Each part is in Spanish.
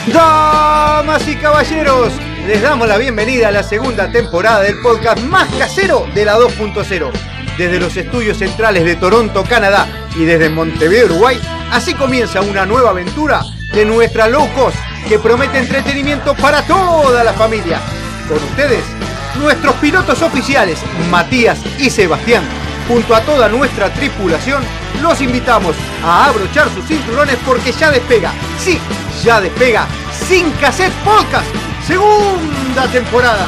Damas y caballeros, les damos la bienvenida a la segunda temporada del podcast más casero de la 2.0. Desde los estudios centrales de Toronto, Canadá, y desde Montevideo, Uruguay, así comienza una nueva aventura de nuestra low cost que promete entretenimiento para toda la familia. Con ustedes, nuestros pilotos oficiales, Matías y Sebastián. Junto a toda nuestra tripulación, los invitamos a abrochar sus cinturones porque ya despega, sí, ya despega, Sin Cassette Podcast, segunda temporada.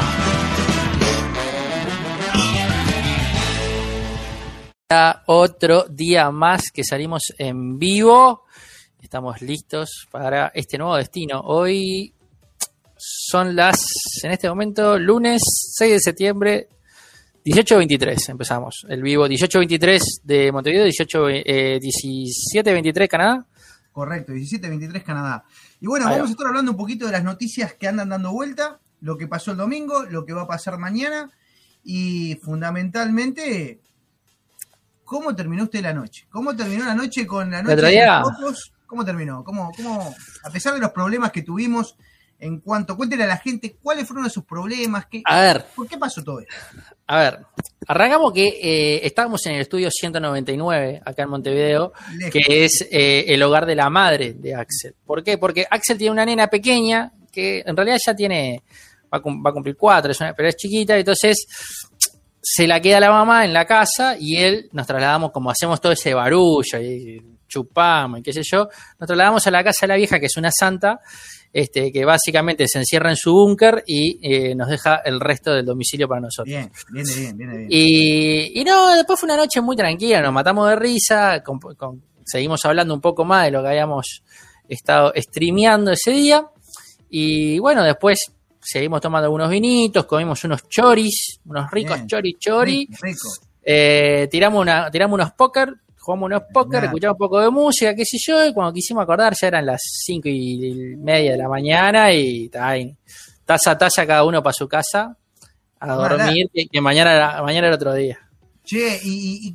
Otro día más que salimos en vivo. Estamos listos para este nuevo destino. Hoy son en este momento, lunes 6 de septiembre, 18:23. Empezamos el vivo, 18:23 de Montevideo, 17:23 Canadá. Correcto, 17:23 Canadá. Y bueno, vamos a estar hablando un poquito de las noticias que andan dando vuelta, lo que pasó el domingo, lo que va a pasar mañana y fundamentalmente, ¿cómo terminó usted la noche? ¿Cómo terminó la noche con la noche de los focos? ¿Cómo terminó? ¿Cómo, a pesar de los problemas que tuvimos en cuanto, cuéntenle a la gente cuáles fueron sus problemas, ¿por qué pasó todo esto? A ver, arrancamos que estábamos en el estudio 199 acá en Montevideo, que es el hogar de la madre de Axel. ¿Por qué? Porque Axel tiene una nena pequeña que en realidad ya va a cumplir 4, pero es chiquita, entonces se la queda la mamá en la casa y él nos trasladamos, como hacemos todo ese barullo y chupamos y qué sé yo, nos trasladamos a la casa de la vieja, que es una santa, que básicamente se encierra en su búnker y nos deja el resto del domicilio para nosotros. Bien. Y no, después fue una noche muy tranquila, nos matamos de risa, seguimos hablando un poco más de lo que habíamos estado streameando ese día, y bueno, después seguimos tomando algunos vinitos, comimos unos choris, unos ricos chori. Rico. Tiramos unos póker, jugamos unos póker, escuchamos un poco de música, qué sé yo, y cuando quisimos acordar ya eran las 5:30 de la mañana y taza a taza cada uno para su casa a dormir, que mañana era otro día. Che, ¿y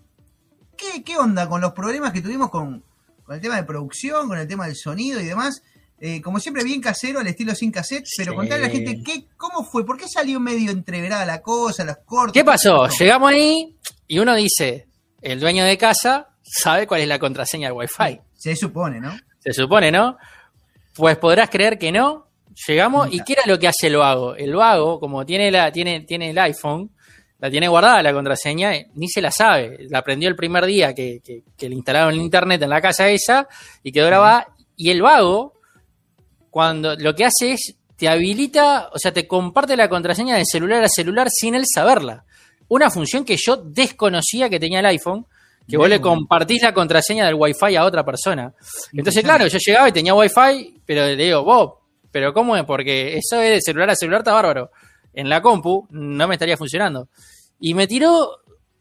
qué onda con los problemas que tuvimos con el tema de producción, con el tema del sonido y demás? Como siempre, bien casero, al estilo Sin Cassette, pero contarle a la gente cómo fue, por qué salió medio entreverada la cosa, los cortes. ¿Qué pasó? Llegamos ahí y uno dice, el dueño de casa sabe cuál es la contraseña del Wi-Fi. Se supone, ¿no? Se supone, ¿no? Pues podrás creer que no. Llegamos y ¿qué era lo que hace el vago? El vago, como tiene el iPhone, la tiene guardada la contraseña, ni se la sabe. La aprendió el primer día que le instalaron el internet en la casa esa y quedó grabada. Y el vago, cuando lo que hace es, te habilita, o sea, te comparte la contraseña de celular a celular sin él saberla. Una función que yo desconocía que tenía el iPhone, que vos le compartís la contraseña del Wi-Fi a otra persona. Entonces, claro, yo llegaba y tenía Wi-Fi, pero le digo, vos, ¿pero cómo es? Porque eso es de celular a celular, está bárbaro. En la compu no me estaría funcionando. Y me tiró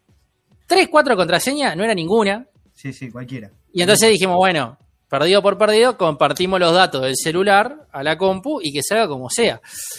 3, 4 contraseñas, no era ninguna. Sí, cualquiera. Y entonces dijimos, bueno, perdido por perdido, compartimos los datos del celular a la compu y que salga como sea.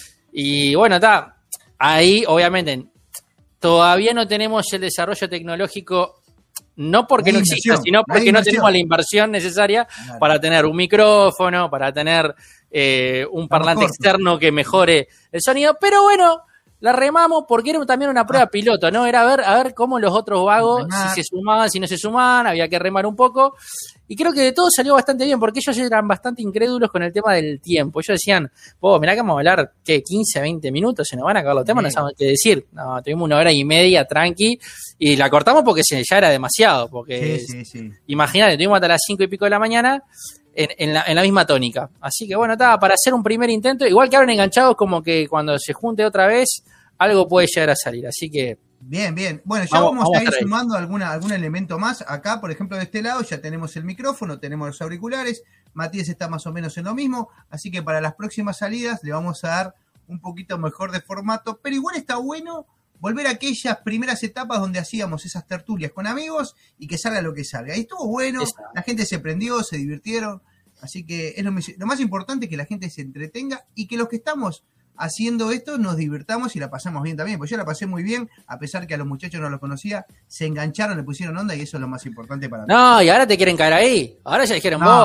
Y bueno, está. Ahí, obviamente, todavía no tenemos el desarrollo tecnológico, no porque no exista, sino porque no tenemos la inversión necesaria para tener un micrófono, para tener un parlante externo que mejore el sonido. Pero bueno, la remamos porque era también una prueba piloto, ¿no? Era a ver cómo los otros vagos, si se sumaban, si no se sumaban, había que remar un poco. Y creo que de todo salió bastante bien, porque ellos eran bastante incrédulos con el tema del tiempo. Ellos decían, mirá que vamos a hablar, 15, 20 minutos, se nos van a acabar los temas, no sabemos qué decir. No, tuvimos 1 hora y media, tranqui, y la cortamos porque ya era demasiado, porque imagínate, tuvimos hasta las 5 y pico de la mañana en la misma tónica. Así que bueno, estaba para hacer un primer intento, igual quedaron enganchados como que cuando se junte otra vez, algo puede llegar a salir, así que... Bien. Bueno, ya vamos a ir sumando algún elemento más. Acá, por ejemplo, de este lado ya tenemos el micrófono, tenemos los auriculares. Matías está más o menos en lo mismo. Así que para las próximas salidas le vamos a dar un poquito mejor de formato. Pero igual está bueno volver a aquellas primeras etapas donde hacíamos esas tertulias con amigos y que salga lo que salga. Y estuvo bueno, la gente se prendió, se divirtieron. Así que es lo más importante, que la gente se entretenga y que los que estamos haciendo esto nos divirtamos y la pasamos bien también, pues yo la pasé muy bien, a pesar que a los muchachos no los conocía, se engancharon, le pusieron onda y eso es lo más importante para mí. No, y ahora te quieren caer ahí, ahora ya dijeron vos,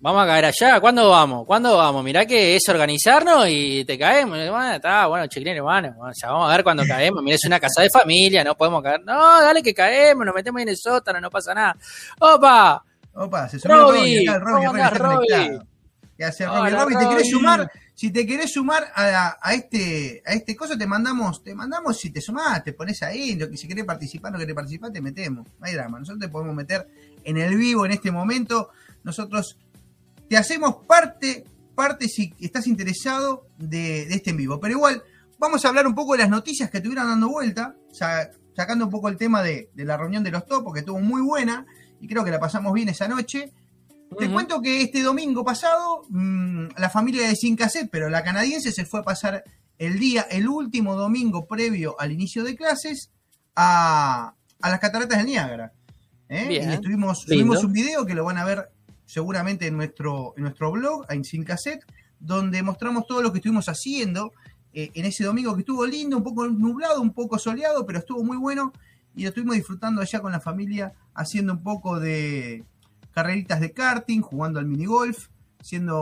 Vamos a caer allá. ¿Cuándo vamos? Mirá que es organizarnos y te caemos. Bueno, está, bueno, chiquilín, hermano. Ya vamos a ver cuándo caemos. Mirá, es una casa de familia, no podemos caer. No, dale que caemos, nos metemos ahí en el sótano, no pasa nada. ¡Opa! Se subió Robbie. Acá Robbie está conectado. ¿Qué hace Robbie? Robbie, ¿te querés sumar? Si te querés sumar a este coso, te mandamos, si te sumás, te pones ahí, si querés participar, te metemos. No hay drama. Nosotros te podemos meter en el vivo en este momento. Nosotros te hacemos parte si estás interesado de este en vivo. Pero igual, vamos a hablar un poco de las noticias que estuvieron dando vuelta, sacando un poco el tema de la reunión de los topos, que estuvo muy buena, y creo que la pasamos bien esa noche. Te cuento que este domingo pasado, la familia de Sin Cassette, pero la canadiense, se fue a pasar el último domingo previo al inicio de clases, a las cataratas del Niágara. Y subimos un video que lo van a ver seguramente en nuestro blog, en Sin Cassette, donde mostramos todo lo que estuvimos haciendo en ese domingo, que estuvo lindo, un poco nublado, un poco soleado, pero estuvo muy bueno, y lo estuvimos disfrutando allá con la familia, haciendo un poco de carreritas de karting, jugando al minigolf, haciendo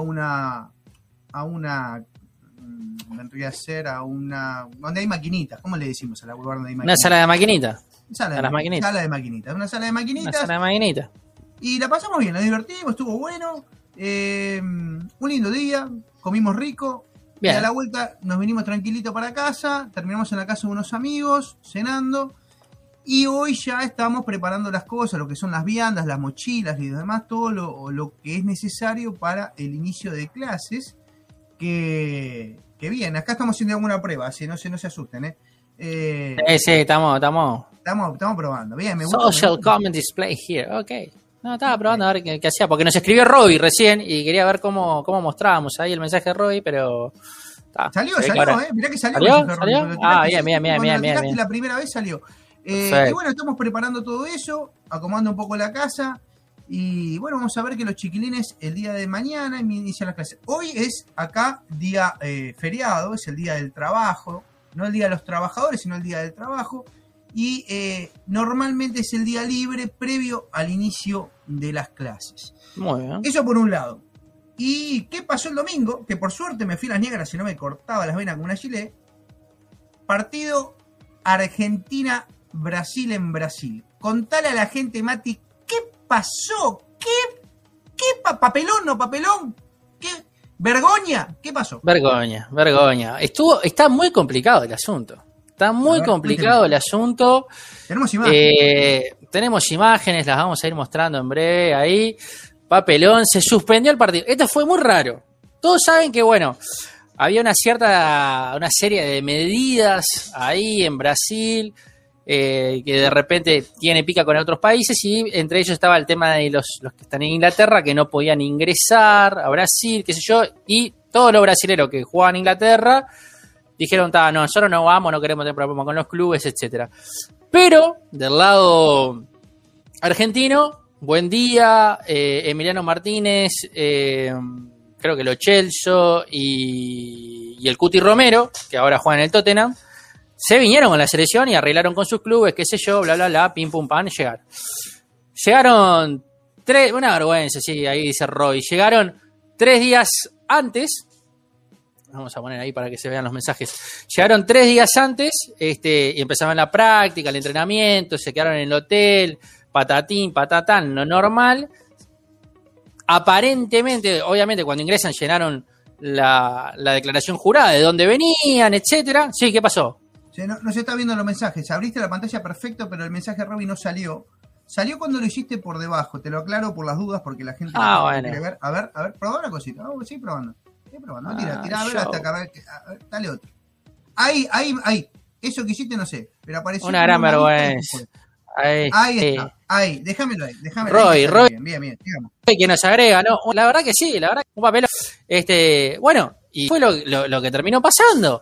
donde hay maquinitas. ¿Cómo le decimos a la lugar donde hay maquinitas? Una sala de maquinitas. Una sala de maquinitas. Y la pasamos bien, la divertimos, estuvo bueno. Un lindo día, comimos rico. Bien. Y a la vuelta nos vinimos tranquilito para casa, terminamos en la casa de unos amigos, cenando. Y hoy ya estamos preparando las cosas, lo que son las viandas, las mochilas y demás, todo lo que es necesario para el inicio de clases. Que bien, acá estamos haciendo alguna prueba, así no se asusten, sí, estamos probando. Bien, me gusta. Social comment display here, ok. No, estaba probando a ver qué hacía, porque nos escribió Robbie recién y quería ver cómo mostrábamos ahí el mensaje de Robbie, pero... Salió, mirá que salió. ¿Salió? Bien. La primera vez salió. Y bueno, estamos preparando todo eso, acomodando un poco la casa, y bueno, vamos a ver que los chiquilines el día de mañana inician las clases. Hoy es acá día feriado, es el día del trabajo, no el día de los trabajadores, sino el día del trabajo, y normalmente es el día libre previo al inicio de las clases. Muy bien. Eso por un lado. ¿Y qué pasó el domingo? Que por suerte me fui a las Niágaras y no me cortaba las venas como una gilet. Partido Argentina-Brasil en Brasil. Contale a la gente, Mati, ¿qué pasó? ¿Qué papelón? ¿Qué vergüenza? ¿Qué pasó? Vergüenza. Está muy complicado el asunto. El asunto. Tenemos imágenes. Tenemos imágenes, las vamos a ir mostrando en breve ahí. Papelón, se suspendió el partido. Esto fue muy raro. Todos saben que, bueno, había una serie de medidas ahí en Brasil, que de repente tiene pica con otros países, y entre ellos estaba el tema de los que están en Inglaterra, que no podían ingresar a Brasil, qué sé yo, y todos los brasileros que jugaban en Inglaterra dijeron, no, nosotros no vamos, no queremos tener problemas con los clubes, etcétera. Pero del lado argentino, buen día, Emiliano Martínez, creo que Lo Celso y el Cuti Romero, que ahora juegan en el Tottenham, se vinieron con la selección y arreglaron con sus clubes, qué sé yo, bla, bla, bla, pim, pum, pam, llegaron una vergüenza, sí, ahí dice Roy, llegaron 3 días antes. Vamos a poner ahí para que se vean los mensajes. Llegaron 3 días antes, y empezaban la práctica, el entrenamiento, se quedaron en el hotel, patatín, patatán, lo normal. Aparentemente, obviamente, cuando ingresan llenaron la declaración jurada de dónde venían, etcétera. Sí, ¿qué pasó? No se está viendo los mensajes. Abriste la pantalla perfecto, pero el mensaje de Robbie no salió. Salió cuando lo hiciste por debajo. Te lo aclaro por las dudas, porque la gente bueno. quiere ver. A ver, probá una cosita. Vamos, sí, probando. No, tira, a ver hasta acá. Dale otro. Ahí. Eso que hiciste, no sé. Pero apareció una gran vergüenza. Ahí está. Ahí, déjamelo ahí. Roy. Bien, digamos. Que nos agrega, ¿no? La verdad que sí, un papel. Bueno, y fue lo que terminó pasando.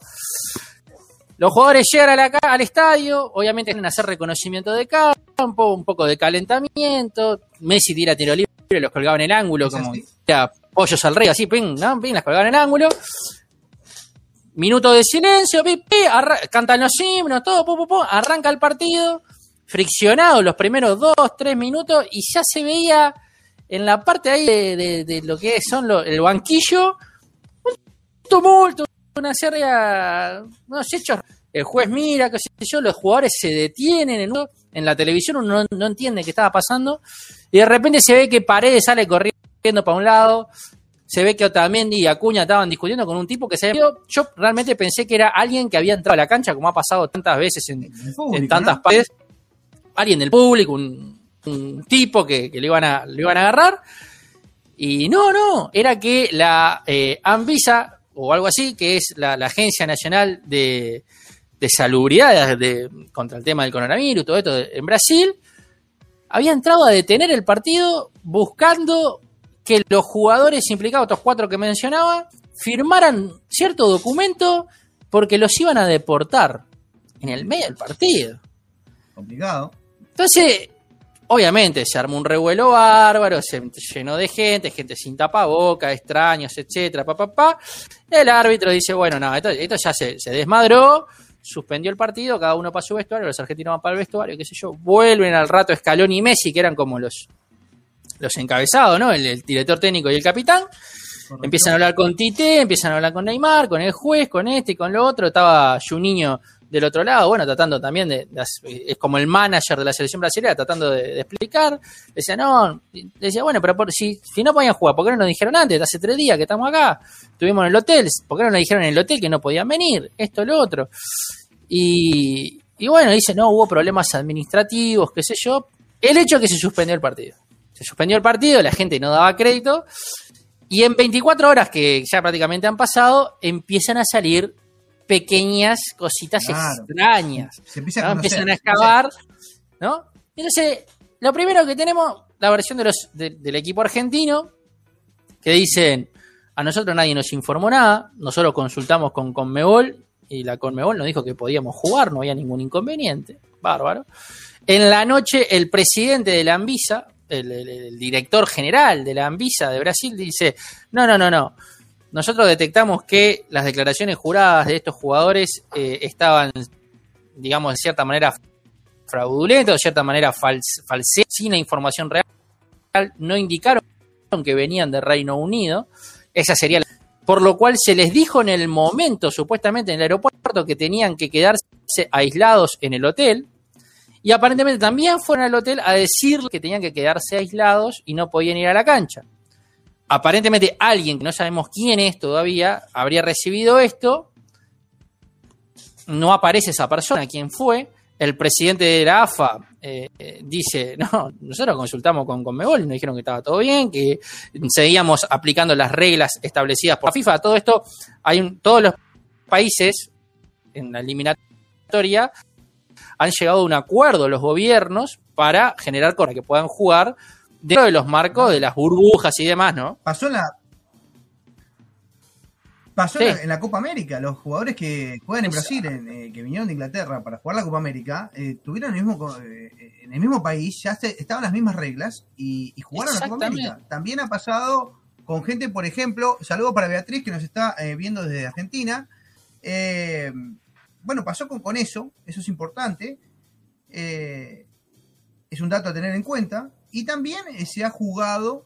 Los jugadores llegan al estadio, obviamente tienen que hacer reconocimiento de campo, un poco de calentamiento. Messi tira tiro libre, los colgaba en el ángulo, como pollos al rey, así, ping, las colgaban en el ángulo. Minuto de silencio, cantan los himnos, todo, arranca el partido, friccionado los primeros 2-3 minutos, y ya se veía en la parte ahí de lo que son el banquillo, un tumulto, una serie, unos hechos. El juez mira, qué sé yo, los jugadores se detienen en la televisión, uno no entiende qué estaba pasando, y de repente se ve que Paredes sale corriendo para un lado, se ve que Otamendi y Acuña estaban discutiendo con un tipo que se había ido. Yo realmente pensé que era alguien que había entrado a la cancha, como ha pasado tantas veces en tantas partes, alguien del público, un tipo que lo iban a agarrar, y no, era que la Anvisa, o algo así, que es la Agencia Nacional de Salubridad contra el tema del coronavirus, todo esto en Brasil, había entrado a detener el partido buscando que los jugadores implicados, estos 4 que mencionaba, firmaran cierto documento porque los iban a deportar en el medio del partido. Complicado. Entonces, obviamente se armó un revuelo bárbaro, se llenó de gente sin tapaboca, extraños, etcétera, El árbitro dice, bueno, no, esto ya se desmadró, suspendió el partido, cada uno para su vestuario, los argentinos van para el vestuario, qué sé yo, vuelven al rato Scaloni y Messi, que eran como los encabezados, ¿no? El director técnico y el capitán. Correcto. Empiezan a hablar con Tite, empiezan a hablar con Neymar, con el juez, con este y con lo otro. Estaba Juninho del otro lado, bueno, tratando también es como el manager de la selección brasileña, tratando de explicar. Decía, bueno, pero si no podían jugar, ¿por qué no nos dijeron antes? Hace 3 días que estamos acá, estuvimos en el hotel, ¿por qué no nos dijeron en el hotel que no podían venir? Esto, lo otro. Y bueno, dice, no, hubo problemas administrativos, qué sé yo. El hecho es que se suspendió el partido. Se suspendió el partido, la gente no daba crédito, y en 24 horas que ya prácticamente han pasado, empiezan a salir pequeñas cositas extrañas. Empiezan a excavar, ¿no? Entonces, lo primero que tenemos, la versión del equipo argentino, que dicen, a nosotros nadie nos informó nada, nosotros consultamos con Conmebol, y la Conmebol nos dijo que podíamos jugar, no había ningún inconveniente. Bárbaro. En la noche, el presidente de la Anvisa, el director general de la Anvisa de Brasil, dice, no. Nosotros detectamos que las declaraciones juradas de estos jugadores estaban, digamos, de cierta manera fraudulentas, de cierta manera falsas, sin la información real, no indicaron que venían de Reino Unido. Esa sería por lo cual se les dijo en el momento, supuestamente en el aeropuerto, que tenían que quedarse aislados en el hotel. Y aparentemente también fueron al hotel a decir que tenían que quedarse aislados y no podían ir a la cancha. Aparentemente alguien, que no sabemos quién es todavía, habría recibido esto. No aparece esa persona, quién fue. El presidente de la AFA dice, no, nosotros consultamos con Conmebol y nos dijeron que estaba todo bien, que seguíamos aplicando las reglas establecidas por la FIFA. Todo esto, todos los países en la eliminatoria han llegado a un acuerdo los gobiernos para generar para que puedan jugar dentro de los marcos de las burbujas y demás, ¿no? Pasó en la Copa América. Los jugadores que juegan en Brasil, que vinieron de Inglaterra para jugar la Copa América, tuvieron en el mismo país, ya estaban las mismas reglas y jugaron la Copa América. También ha pasado con gente, por ejemplo, saludo para Beatriz, que nos está viendo desde Argentina. Bueno, pasó con eso es importante, es un dato a tener en cuenta, y también se ha jugado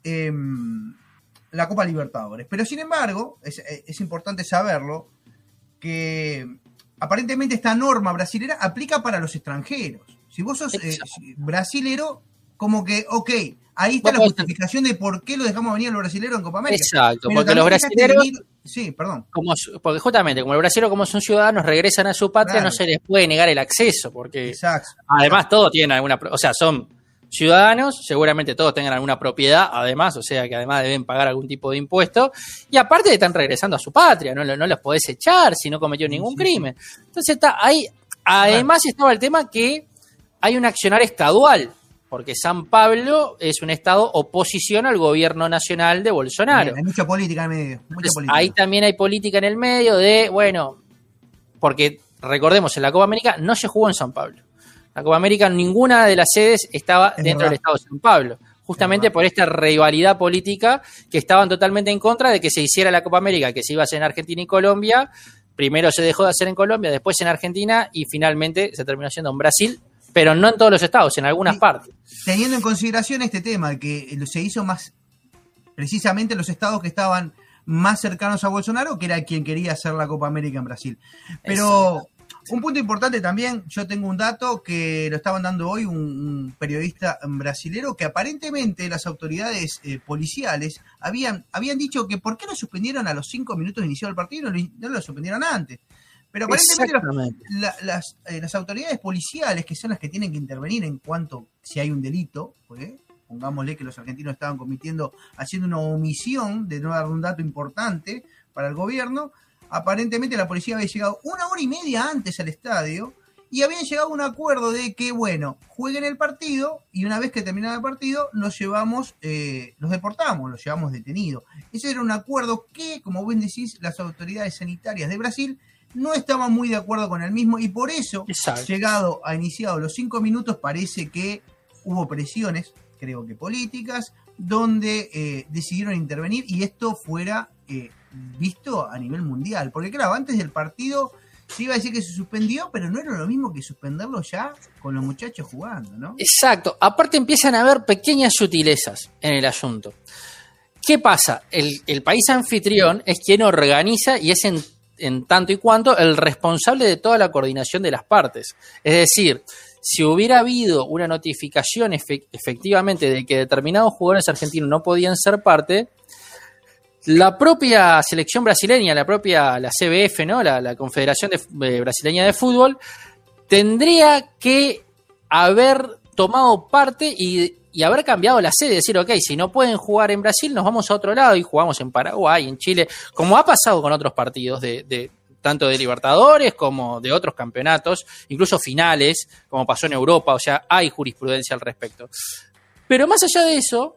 la Copa Libertadores, pero sin embargo, es importante saberlo, que aparentemente esta norma brasilera aplica para los extranjeros. Si vos sos brasilero, como que, ahí está la justificación de por qué lo dejamos venir a los brasileros en Copa América. Exacto, pero porque los brasileros... Sí, perdón. Porque justamente, como los brasileños, como son ciudadanos, regresan a su patria, claro, no se les puede negar el acceso, porque además todos tienen alguna... O sea, son ciudadanos, seguramente todos tengan alguna propiedad, además, o sea que además deben pagar algún tipo de impuesto, y aparte están regresando a su patria, no los podés echar si no cometió ningún crimen. Entonces está ahí. Además estaba el tema que hay un accionar estadual, porque San Pablo es un estado oposición al gobierno nacional de Bolsonaro. Hay mucha política en el medio. Ahí también hay política en el medio porque recordemos, en la Copa América no se jugó en San Pablo. La Copa América, ninguna de las sedes estaba dentro del estado de San Pablo, justamente por esta rivalidad política, que estaban totalmente en contra de que se hiciera la Copa América, que se iba a hacer en Argentina y Colombia. Primero se dejó de hacer en Colombia, después en Argentina, y finalmente se terminó haciendo en Brasil, pero no en todos los estados, en algunas partes. Teniendo en consideración este tema, que se hizo más precisamente en los estados que estaban más cercanos a Bolsonaro, que era quien quería hacer la Copa América en Brasil. Pero un punto importante también, yo tengo un dato que lo estaban dando hoy un periodista brasilero, que aparentemente las autoridades policiales habían dicho que por qué lo suspendieron a los 5 minutos de inicio del partido y no lo suspendieron antes. Pero aparentemente las autoridades policiales, que son las que tienen que intervenir en cuanto si hay un delito, pongámosle que los argentinos estaban haciendo una omisión de no dar un dato importante para el gobierno, aparentemente la policía había llegado 1 hora y media antes al estadio y habían llegado a un acuerdo de que, bueno, jueguen el partido y una vez que terminara el partido los deportamos, los llevamos detenidos. Ese era un acuerdo que, como bien decís, las autoridades sanitarias de Brasil no estaban muy de acuerdo con el mismo y por eso, iniciado los 5 minutos, parece que hubo presiones, creo que políticas, donde decidieron intervenir y esto fuera visto a nivel mundial. Porque claro, antes del partido se iba a decir que se suspendió, pero no era lo mismo que suspenderlo ya con los muchachos jugando, ¿no? Exacto. Aparte empiezan a haber pequeñas sutilezas en el asunto. ¿Qué pasa? El país anfitrión es quien organiza y es en tanto y cuanto el responsable de toda la coordinación de las partes. Es decir, si hubiera habido una notificación efectivamente de que determinados jugadores argentinos no podían ser parte, la propia selección brasileña, la CBF, ¿no? La Confederación Brasileña de Fútbol, tendría que haber tomado parte y haber cambiado la sede, decir, ok, si no pueden jugar en Brasil, nos vamos a otro lado y jugamos en Paraguay, en Chile, como ha pasado con otros partidos tanto de Libertadores como de otros campeonatos, incluso finales, como pasó en Europa, o sea, hay jurisprudencia al respecto. Pero más allá de eso,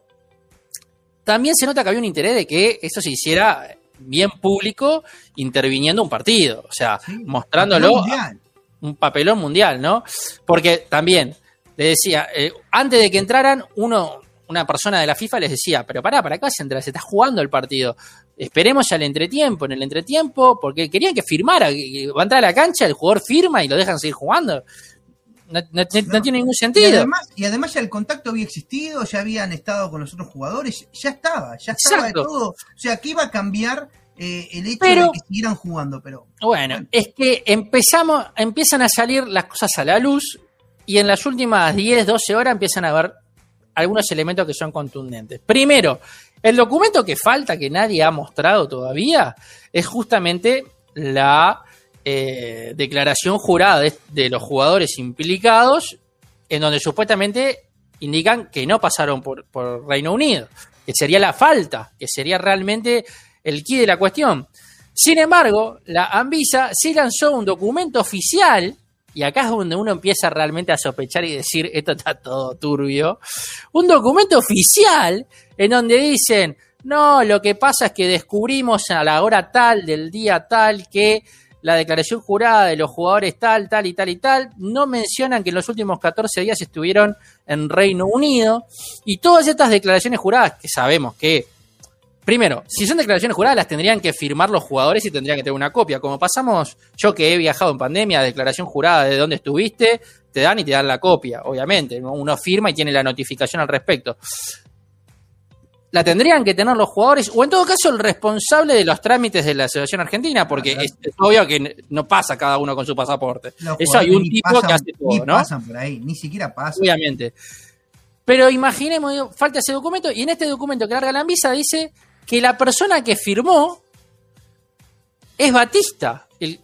también se nota que había un interés de que eso se hiciera bien público, interviniendo un partido, o sea, mostrándolo un papelón mundial, ¿no? Porque también, le decía, antes de que entraran, una persona de la FIFA les decía, pero pará, ¿para qué vas a entrar? Se está jugando el partido. Esperemos al entretiempo. En el entretiempo, porque querían que firmara, que va a entrar a la cancha, el jugador firma y lo dejan seguir jugando. No tiene ningún sentido. Y además ya el contacto había existido, ya habían estado con los otros jugadores, ya estaba de todo. O sea, que iba a cambiar el hecho de que siguieran jugando. Pero bueno, es que empiezan a salir las cosas a la luz y en las últimas 10, 12 horas empiezan a haber algunos elementos que son contundentes. Primero, el documento que falta, que nadie ha mostrado todavía, es justamente la declaración jurada de los jugadores implicados, en donde supuestamente indican que no pasaron por Reino Unido, que sería la falta, que sería realmente el quid de la cuestión. Sin embargo, la Anvisa sí lanzó un documento oficial, y acá es donde uno empieza realmente a sospechar y decir, esto está todo turbio, un documento oficial en donde dicen, no, lo que pasa es que descubrimos a la hora tal, del día tal, que la declaración jurada de los jugadores tal y tal, no mencionan que en los últimos 14 días estuvieron en Reino Unido, y todas estas declaraciones juradas, que sabemos que, primero, si son declaraciones juradas, las tendrían que firmar los jugadores y tendrían que tener una copia. Como pasamos, yo que he viajado en pandemia, declaración jurada de dónde estuviste, te dan la copia, obviamente. Uno firma y tiene la notificación al respecto. La tendrían que tener los jugadores, o en todo caso el responsable de los trámites de la Asociación Argentina, porque es obvio que no pasa cada uno con su pasaporte. Eso hay un tipo que hace todo, ¿no? Pasan por ahí, ni siquiera pasan. Obviamente. Pero imaginemos, falta ese documento, y en este documento que larga la Anvisa dice que la persona que firmó es Batista, el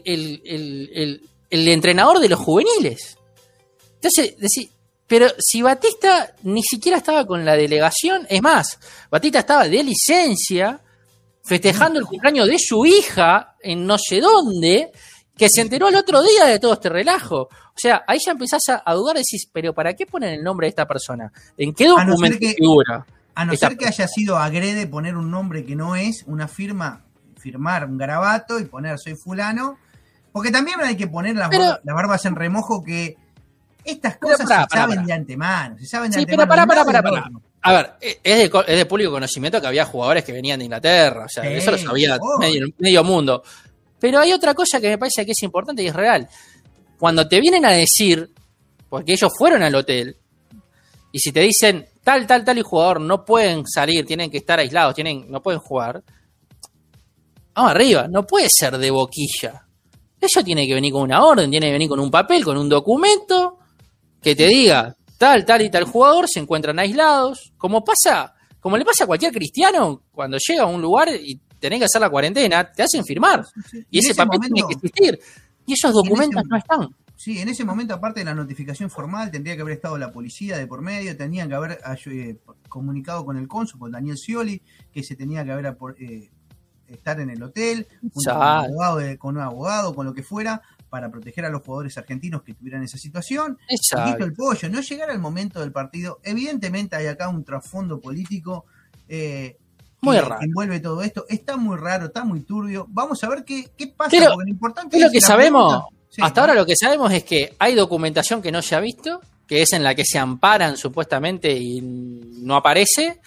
entrenador de los juveniles. Entonces, decís, pero si Batista ni siquiera estaba con la delegación, es más, Batista estaba de licencia, festejando el cumpleaños de su hija en no sé dónde, que se enteró el otro día de todo este relajo. O sea, ahí ya empezás a dudar y decís, pero ¿para qué ponen el nombre de esta persona? ¿En qué documento figura? A no ser que haya sido agrede poner un nombre que no es, una firmar un garabato y poner soy fulano, porque también hay que poner las barbas en remojo, que estas cosas se saben de antemano. Pero pará. A ver, es de público conocimiento que había jugadores que venían de Inglaterra, o sea, eso lo sabía medio mundo. Pero hay otra cosa que me parece que es importante y es real. Cuando te vienen a decir, porque ellos fueron al hotel. Y si te dicen tal y jugador no pueden salir, tienen que estar aislados, no pueden jugar, vamos arriba, no puede ser de boquilla. Eso tiene que venir con una orden, tiene que venir con un papel, con un documento que te diga tal y tal jugador se encuentran aislados, como le pasa a cualquier cristiano cuando llega a un lugar y tenés que hacer la cuarentena, te hacen firmar. Sí. Y ese papel tiene que existir. Y esos documentos no están. Sí, en ese momento, aparte de la notificación formal, tendría que haber estado la policía de por medio, tenían que haber comunicado con el cónsul, con Daniel Scioli, que se tenía que haber estar en el hotel, con un abogado, con lo que fuera, para proteger a los jugadores argentinos que tuvieran esa situación. Listo el pollo, no llegar al momento del partido. Evidentemente hay acá un trasfondo político muy raro. Que envuelve todo esto. Está muy raro, está muy turbio. Vamos a ver qué pasa. Porque lo importante es lo que sabemos. Sí, hasta ahora lo que sabemos es que hay documentación que no se ha visto, que es en la que se amparan supuestamente y no aparece.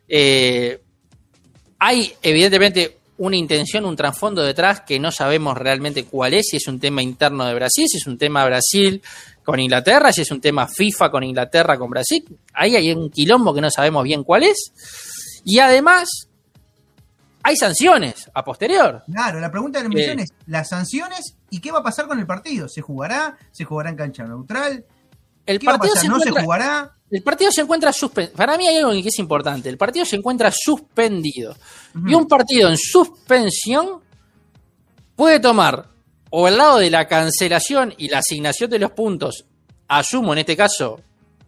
Hay evidentemente una intención, un trasfondo detrás que no sabemos realmente cuál es, si es un tema interno de Brasil, si es un tema Brasil con Inglaterra, si es un tema FIFA con Inglaterra, con Brasil. Ahí hay un quilombo que no sabemos bien cuál es. Y además hay sanciones a posterior. Claro, la pregunta de la emisión es las sanciones y qué va a pasar con el partido. ¿Se jugará? ¿Se jugará en cancha neutral? ¿Qué va a pasar? ¿No se jugará? El partido se encuentra suspendido. Para mí hay algo que es importante. El partido se encuentra suspendido. Uh-huh. Y un partido en suspensión puede tomar o el lado de la cancelación y la asignación de los puntos, asumo en este caso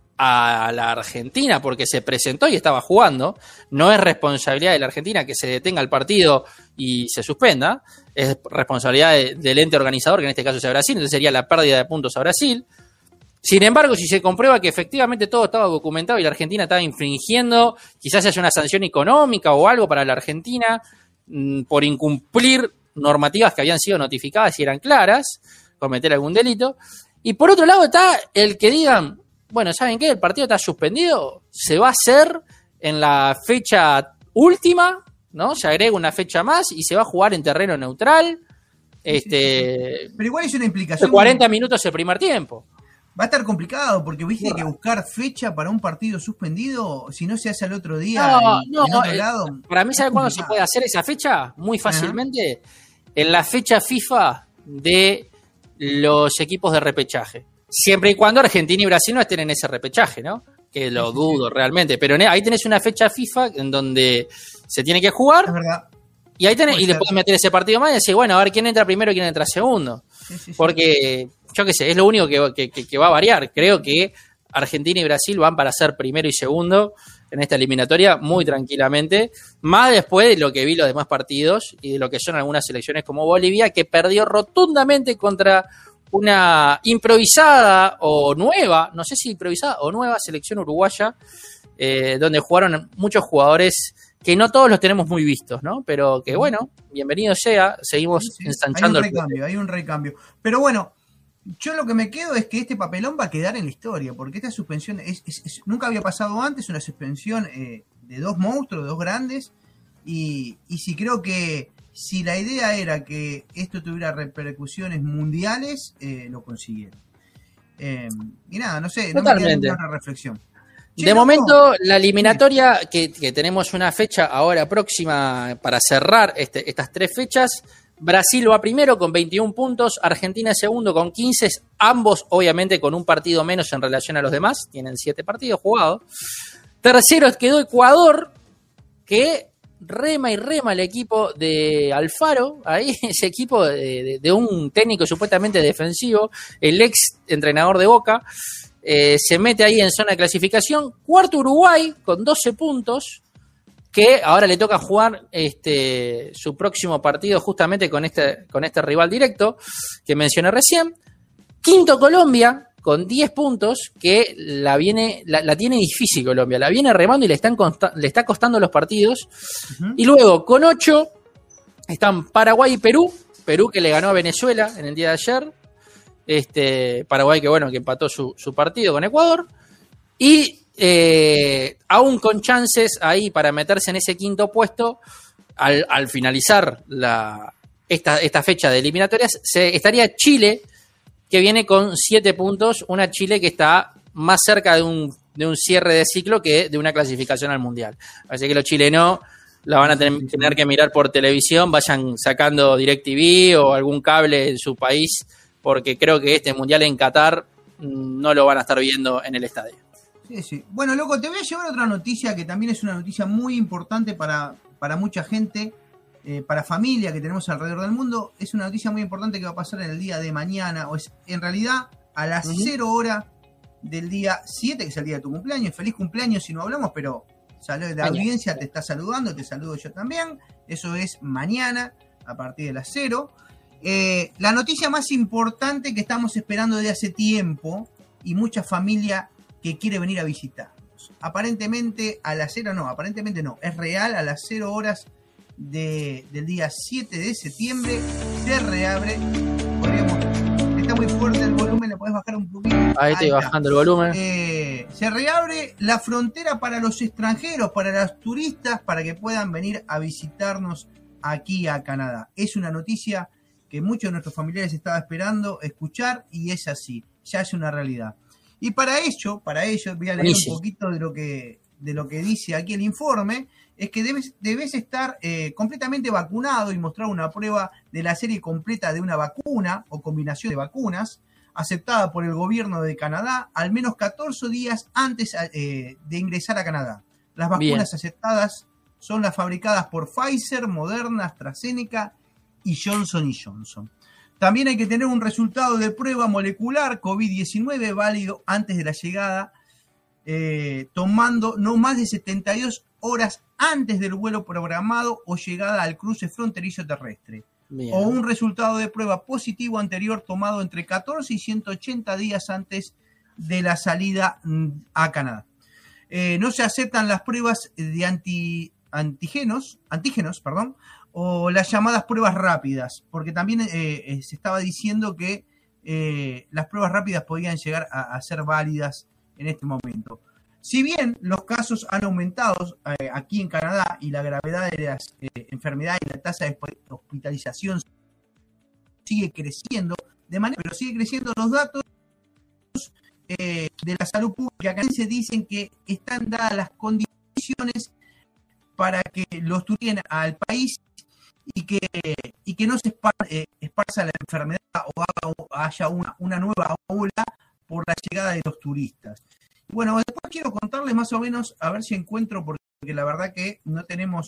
a la Argentina porque se presentó y estaba jugando. No es responsabilidad de la Argentina que se detenga el partido y se suspenda. Es responsabilidad del ente organizador, que en este caso sea Brasil. Entonces sería la pérdida de puntos a Brasil. Sin embargo, si se comprueba que efectivamente todo estaba documentado y la Argentina estaba infringiendo, quizás haya una sanción económica o algo para la Argentina por incumplir normativas que habían sido notificadas y eran claras, cometer algún delito. Y por otro lado está el que digan, bueno, ¿saben qué? El partido está suspendido, se va a hacer en la fecha última, ¿no? Se agrega una fecha más y se va a jugar en terreno neutral. Sí. Pero igual es una implicación. 40 minutos el primer tiempo. Va a estar complicado porque viste que buscar fecha para un partido suspendido, si no se hace al otro día en otro lado. Para mí, ¿sabe cuándo se puede hacer esa fecha? Muy fácilmente. En la fecha FIFA de los equipos de repechaje. Siempre y cuando Argentina y Brasil no estén en ese repechaje, ¿no? Que lo dudo realmente. Pero ahí tenés una fecha FIFA en donde se tiene que jugar. Es verdad. Y ahí tenés, y le podés meter ese partido más y decir, bueno, a ver quién entra primero y quién entra segundo. Porque, yo qué sé, es lo único que va a variar. Creo que Argentina y Brasil van para ser primero y segundo en esta eliminatoria muy tranquilamente. Más después de lo que vi los demás partidos y de lo que son algunas selecciones como Bolivia, que perdió rotundamente contra una improvisada o nueva, no sé si improvisada o nueva selección uruguaya, donde jugaron muchos jugadores que no todos los tenemos muy vistos, ¿no? Pero que bueno, bienvenido sea, seguimos ensanchando. Hay un recambio. Pero bueno, yo lo que me quedo es que este papelón va a quedar en la historia, porque esta suspensión nunca había pasado antes, una suspensión de dos monstruos, dos grandes, y sí creo que si la idea era que esto tuviera repercusiones mundiales, lo consiguieron. Y nada, no sé, totalmente. No me queda otra reflexión. De momento, la eliminatoria, que tenemos una fecha ahora próxima para cerrar estas tres fechas, Brasil va primero con 21 puntos, Argentina segundo con 15, ambos obviamente con un partido menos en relación a los demás, tienen 7 partidos jugados. Tercero quedó Ecuador, que rema el equipo de Alfaro, ahí ese equipo de un técnico supuestamente defensivo, el ex entrenador de Boca, se mete ahí en zona de clasificación. Cuarto Uruguay con 12 puntos, que ahora le toca jugar su próximo partido justamente con este rival directo que mencioné recién. Quinto Colombia con 10 puntos, que la tiene difícil Colombia, la viene remando y le está costando los partidos. Uh-huh. Y luego con 8 están Paraguay y Perú que le ganó a Venezuela en el día de ayer. Paraguay que empató su partido con Ecuador y aún con chances ahí para meterse en ese quinto puesto al finalizar esta fecha de eliminatorias estaría Chile que viene con 7 puntos, una Chile que está más cerca de un cierre de ciclo que de una clasificación al Mundial. Así que los chilenos la van a tener que mirar por televisión, vayan sacando DirecTV o algún cable en su país, porque creo que este Mundial en Qatar no lo van a estar viendo en el estadio. Sí, sí. Bueno, loco, te voy a llevar otra noticia que también es una noticia muy importante para mucha gente, para familia que tenemos alrededor del mundo. Es una noticia muy importante que va a pasar en el día de mañana, o es en realidad a las 0 hora del día 7, que es el día de tu cumpleaños. Feliz cumpleaños si no hablamos, pero la audiencia te está saludando, te saludo yo también. Eso es mañana, a partir de las 0. La noticia más importante que estamos esperando desde hace tiempo, y mucha familia que quiere venir a visitarnos. Aparentemente a las 0 no, es real, a las 0 horas del día 7 de septiembre se reabre. Está muy fuerte el volumen, le podés bajar un poquito. Ahí estoy bajando el volumen. Se reabre la frontera para los extranjeros, para los turistas, para que puedan venir a visitarnos aquí a Canadá. Es una noticia que muchos de nuestros familiares estaban esperando escuchar, y es así, ya es una realidad. Y para ello voy a leer un poquito de lo que dice aquí el informe. Es que debes estar completamente vacunado y mostrar una prueba de la serie completa de una vacuna o combinación de vacunas aceptada por el gobierno de Canadá al menos 14 días antes de ingresar a Canadá. Las vacunas aceptadas son las fabricadas por Pfizer, Moderna, AstraZeneca y Johnson & Johnson. También hay que tener un resultado de prueba molecular COVID-19 válido antes de la llegada, tomando no más de 72 horas antes del vuelo programado o llegada al cruce fronterizo terrestre. Bien. O un resultado de prueba positivo anterior tomado entre 14 y 180 días antes de la salida a Canadá. No se aceptan las pruebas de antígenos, o las llamadas pruebas rápidas, porque también se estaba diciendo que las pruebas rápidas podían llegar a ser válidas en este momento. Si bien los casos han aumentado aquí en Canadá y la gravedad de las enfermedades y la tasa de hospitalización sigue creciendo, pero sigue creciendo, los datos de la salud pública canadiense dicen que están dadas las condiciones para que los turistas al país y que no se esparza la enfermedad o haya una nueva ola por la llegada de los turistas. Bueno, después quiero contarles más o menos, a ver si encuentro, porque la verdad que no tengo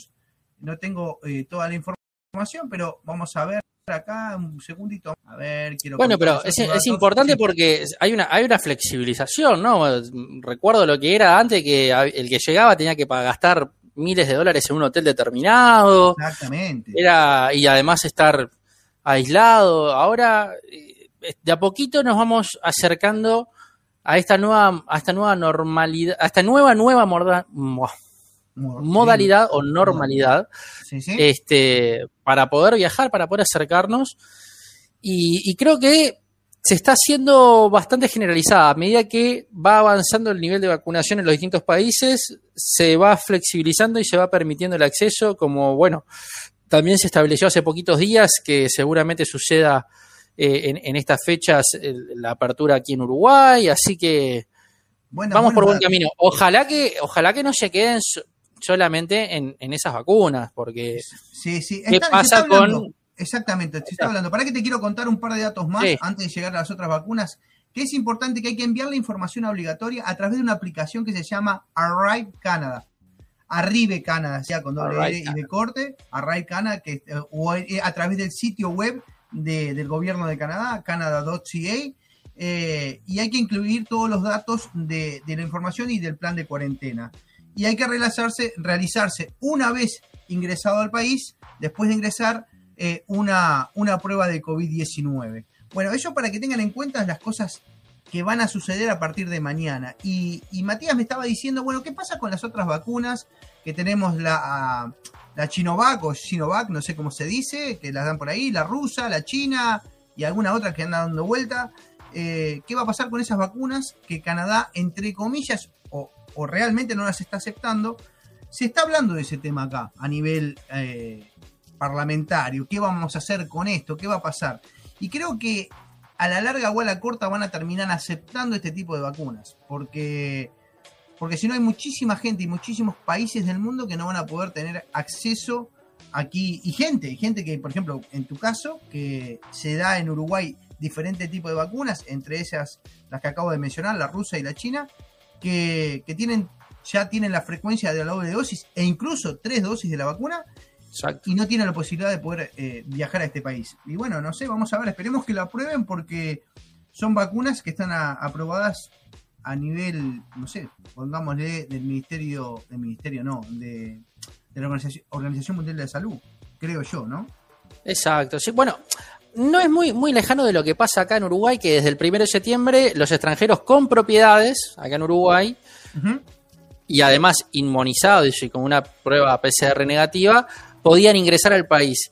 toda la información, pero vamos a ver acá un segundito. A ver, bueno, pero es importante porque hay una flexibilización, ¿no? Recuerdo lo que era antes, que el que llegaba tenía que gastar miles de dólares en un hotel determinado. Exactamente. Y además estar aislado. Ahora, de a poquito nos vamos acercando a esta nueva normalidad, a esta nueva modalidad o normalidad, para poder viajar, para poder acercarnos, y creo que se está haciendo bastante generalizada. A medida que va avanzando el nivel de vacunación en los distintos países, se va flexibilizando y se va permitiendo el acceso, como también se estableció hace poquitos días, que seguramente suceda en estas fechas la apertura aquí en Uruguay, así que vamos por buen camino. Ojalá que no se queden solamente en esas vacunas, porque ¿qué pasa con...? Exactamente, se está hablando. Para que te quiero contar un par de datos más antes de llegar a las otras vacunas, que es importante que hay que enviar la información obligatoria a través de una aplicación que se llama Arrive Canada. Arrive Canada, sea con doble R y de corte, Arrive Canada, o a través del sitio web del gobierno de Canadá, canada.ca, y hay que incluir todos los datos de la información y del plan de cuarentena. Y hay que realizarse una vez ingresado al país, después de ingresar, una prueba de COVID-19. Bueno, eso para que tengan en cuenta las cosas que van a suceder a partir de mañana. Y Matías me estaba diciendo, bueno, ¿qué pasa con las otras vacunas? Que tenemos la Chinovac o Sinovac, no sé cómo se dice, que las dan por ahí, la rusa, la china y alguna otra que anda dando vuelta. ¿Qué va a pasar con esas vacunas que Canadá, entre comillas, o realmente no las está aceptando? Se está hablando de ese tema acá, a nivel parlamentario. ¿Qué vamos a hacer con esto? ¿Qué va a pasar? Y creo que a la larga o a la corta van a terminar aceptando este tipo de vacunas, porque si no hay muchísima gente y muchísimos países del mundo que no van a poder tener acceso aquí, y gente que, por ejemplo, en tu caso, que se da en Uruguay diferentes tipos de vacunas, entre esas las que acabo de mencionar, la rusa y la china, que ya tienen la frecuencia de la doble dosis e incluso 3 dosis de la vacuna. Exacto. Y no tienen la posibilidad de poder viajar a este país. Y bueno, no sé, vamos a ver, esperemos que lo aprueben porque son vacunas que están aprobadas a nivel, no sé, pongámosle de la Organización Mundial de la Salud, creo yo, ¿no? Exacto, sí, bueno, no es muy lejano de lo que pasa acá en Uruguay, que desde el 1 de septiembre los extranjeros con propiedades acá en Uruguay, y además inmunizados y con una prueba PCR negativa, podían ingresar al país.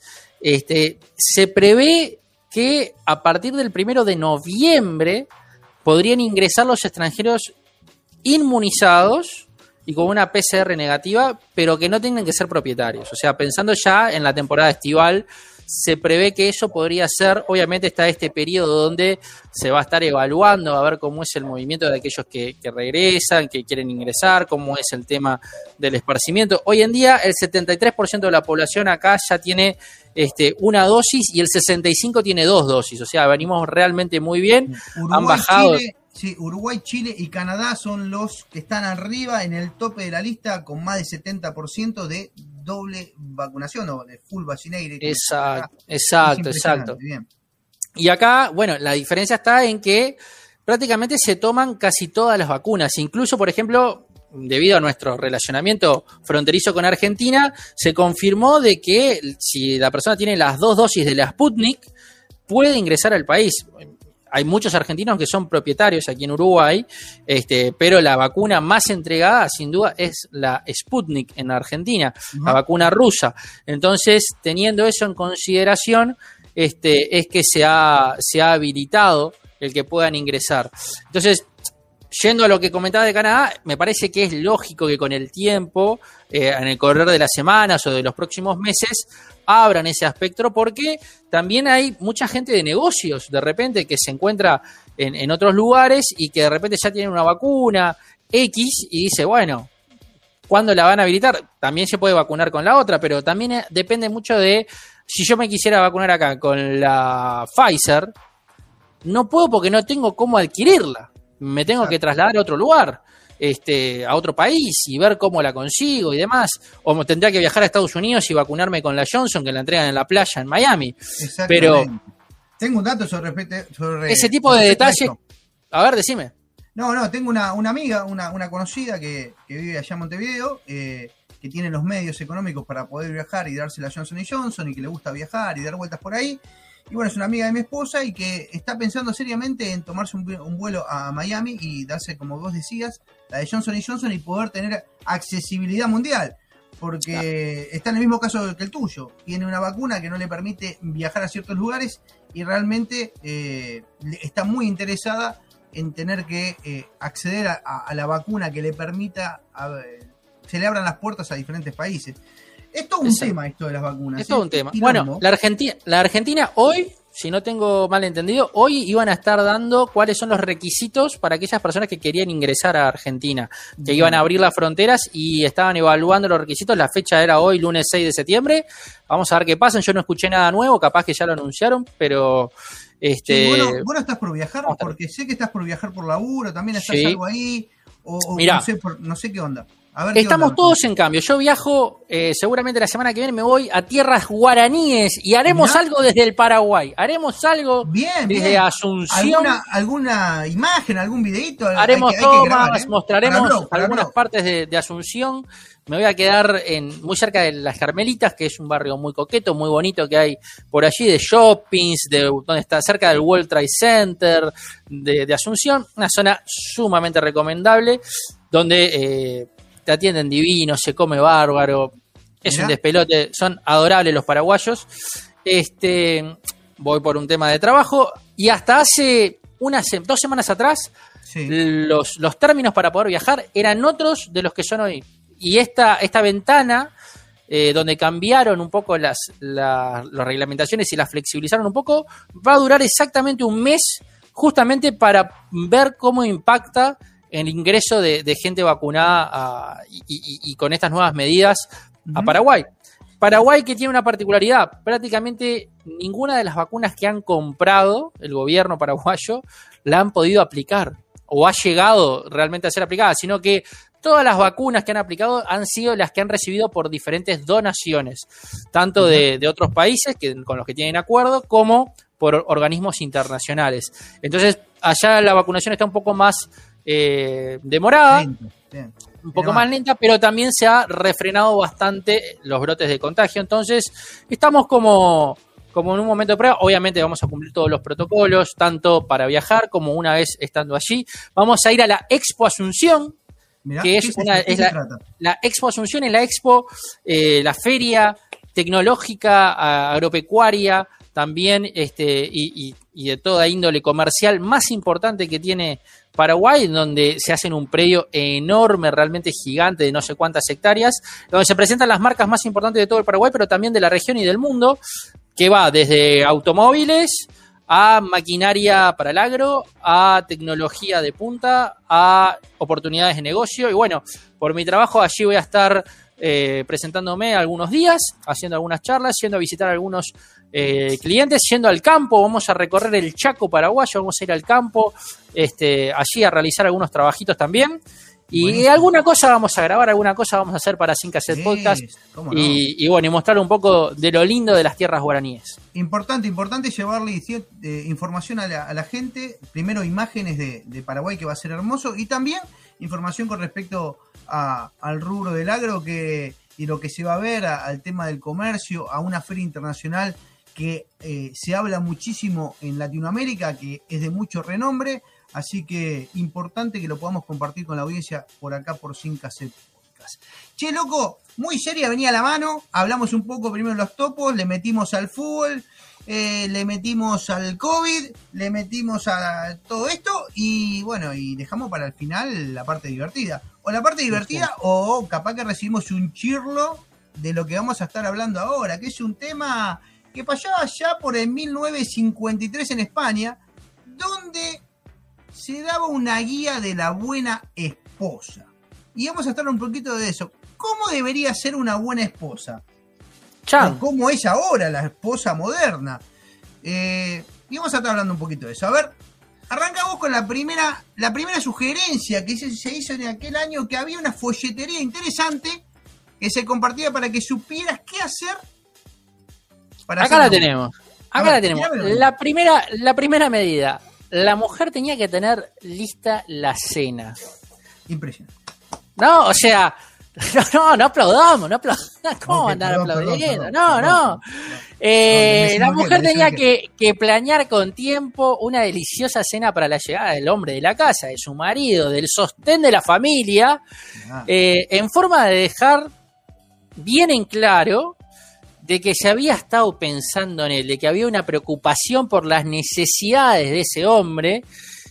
Se prevé que a partir del 1 de noviembre podrían ingresar los extranjeros inmunizados y con una PCR negativa, pero que no tengan que ser propietarios. O sea, pensando ya en la temporada estival, se prevé que eso podría ser, obviamente está este periodo donde se va a estar evaluando a ver cómo es el movimiento de aquellos que regresan, que quieren ingresar, cómo es el tema del esparcimiento. Hoy en día el 73% de la población acá ya tiene una dosis y el 65% tiene 2 dosis, o sea, venimos realmente muy bien. Uruguay, han bajado... Chile, sí, Uruguay, Chile y Canadá son los que están arriba en el tope de la lista con más de 70% de doble vacunación o de full vaccinated. Exacto. Bien. Y acá, bueno, la diferencia está en que prácticamente se toman casi todas las vacunas. Incluso, por ejemplo, debido a nuestro relacionamiento fronterizo con Argentina, se confirmó de que si la persona tiene las 2 dosis de la Sputnik, puede ingresar al país. Hay muchos argentinos que son propietarios aquí en Uruguay, pero la vacuna más entregada, sin duda, es la Sputnik en Argentina, la vacuna rusa. Entonces, teniendo eso en consideración, es que se ha habilitado el que puedan ingresar. Entonces, yendo a lo que comentaba de Canadá, me parece que es lógico que con el tiempo, en el correr de las semanas o de los próximos meses, abran ese aspecto, porque también hay mucha gente de negocios, de repente, que se encuentra en otros lugares y que de repente ya tienen una vacuna X y dice, bueno, ¿cuándo la van a habilitar? También se puede vacunar con la otra, pero también depende mucho de, si yo me quisiera vacunar acá con la Pfizer, no puedo porque no tengo cómo adquirirla. Me tengo que trasladar a otro lugar, a otro país y ver cómo la consigo y demás. O tendría que viajar a Estados Unidos y vacunarme con la Johnson, que la entregan en la playa en Miami. Pero tengo un dato sobre ese tipo de detalles. A ver, decime. No, tengo una amiga, una conocida que vive allá en Montevideo, que tiene los medios económicos para poder viajar y darse la Johnson & Johnson y que le gusta viajar y dar vueltas por ahí. Y bueno, es una amiga de mi esposa y que está pensando seriamente en tomarse un vuelo a Miami y darse, como vos decías, la de Johnson & Johnson y poder tener accesibilidad mundial. Porque está en el mismo caso que el tuyo. Tiene una vacuna que no le permite viajar a ciertos lugares y realmente está muy interesada en tener que acceder a la vacuna que le permita, se le abran las puertas a diferentes países. Es todo un tema esto de las vacunas. Es todo un tema. Bueno, la Argentina hoy, si no tengo mal entendido, hoy iban a estar dando cuáles son los requisitos para aquellas personas que querían ingresar a Argentina, que iban a abrir las fronteras y estaban evaluando los requisitos. La fecha era hoy, lunes 6 de septiembre. Vamos a ver qué pasa. Yo no escuché nada nuevo, capaz que ya lo anunciaron, pero... Sí, ¿vos no estás por viajar? Porque sé que estás por viajar por laburo, también estás algo ahí, o mirá, no sé qué onda. Estamos todos en cambio. Yo viajo, seguramente la semana que viene me voy a tierras guaraníes y haremos algo desde el Paraguay. Haremos algo desde Asunción. ¿Alguna imagen, algún videito? Haremos tomas, mostraremos algunas partes de Asunción. Me voy a quedar muy cerca de Las Carmelitas, que es un barrio muy coqueto, muy bonito que hay por allí, de shoppings, donde está cerca del World Trade Center de Asunción. Una zona sumamente recomendable, donde... te atienden divino, se come bárbaro, es un despelote, son adorables los paraguayos. Voy por un tema de trabajo y hasta hace 2 semanas atrás los términos para poder viajar eran otros de los que son hoy. Y esta ventana donde cambiaron un poco las reglamentaciones y las flexibilizaron un poco, va a durar exactamente un mes, justamente para ver cómo impacta el ingreso de gente vacunada y con estas nuevas medidas a Paraguay. Paraguay, que tiene una particularidad, prácticamente ninguna de las vacunas que han comprado el gobierno paraguayo la han podido aplicar o ha llegado realmente a ser aplicada, sino que todas las vacunas que han aplicado han sido las que han recibido por diferentes donaciones, tanto de otros países con los que tienen acuerdo, como por organismos internacionales. Entonces, allá la vacunación está un poco más demorada, un poco más lenta, pero también se ha refrenado bastante los brotes de contagio. Entonces, estamos como en un momento de prueba. Obviamente vamos a cumplir todos los protocolos, tanto para viajar como una vez estando allí. Vamos a ir a la Expo Asunción, mirá, que es la Expo Asunción, es la Expo, la feria tecnológica, agropecuaria, también y de toda índole comercial más importante que tiene Paraguay, donde se hacen un predio enorme, realmente gigante, de no sé cuántas hectáreas, donde se presentan las marcas más importantes de todo el Paraguay, pero también de la región y del mundo, que va desde automóviles a maquinaria para el agro, a tecnología de punta, a oportunidades de negocio. Y bueno, por mi trabajo allí voy a estar presentándome algunos días, haciendo algunas charlas, yendo a visitar a algunos clientes, yendo al campo. Vamos a recorrer el Chaco paraguayo, vamos a ir al campo, allí a realizar algunos trabajitos también. Y buenísimo. Alguna cosa vamos a grabar, alguna cosa vamos a hacer para Sin Cassette Podcast. No. Y bueno, y mostrar un poco de lo lindo de las tierras guaraníes. Importante llevarle información a la gente. Primero, imágenes de Paraguay, que va a ser hermoso. Y también información con respecto al rubro del agro y lo que se va a ver, al tema del comercio, a una feria internacional que se habla muchísimo en Latinoamérica, que es de mucho renombre. Así que importante que lo podamos compartir con la audiencia por acá por Sin Cassette Podcast. Che, loco, muy seria venía la mano. Hablamos un poco primero de los topos, le metimos al fútbol, le metimos al COVID, le metimos a todo esto y bueno, y dejamos para el final la parte divertida. O la parte divertida, sí. O capaz que recibimos un chirlo de lo que vamos a estar hablando ahora, que es un tema que pasó allá por el 1953 en España, donde se daba una guía de la buena esposa. Y vamos a estar un poquito de eso. ¿Cómo debería ser una buena esposa? ¿Cómo es ahora la esposa moderna? Y vamos a estar hablando un poquito de eso. A ver, arrancamos con la primera sugerencia que se hizo en aquel año, que había una folletería interesante que se compartía para que supieras qué hacer. Acá la tenemos. La primera medida. La mujer tenía que tener lista la cena. Impresionante. No, o sea, no aplaudamos. ¿Cómo andar aplaudiendo? No. La mujer tenía que planear con tiempo una deliciosa cena para la llegada del hombre de la casa, de su marido, del sostén de la familia, en forma de dejar bien en claro de que se había estado pensando en él, de que había una preocupación por las necesidades de ese hombre,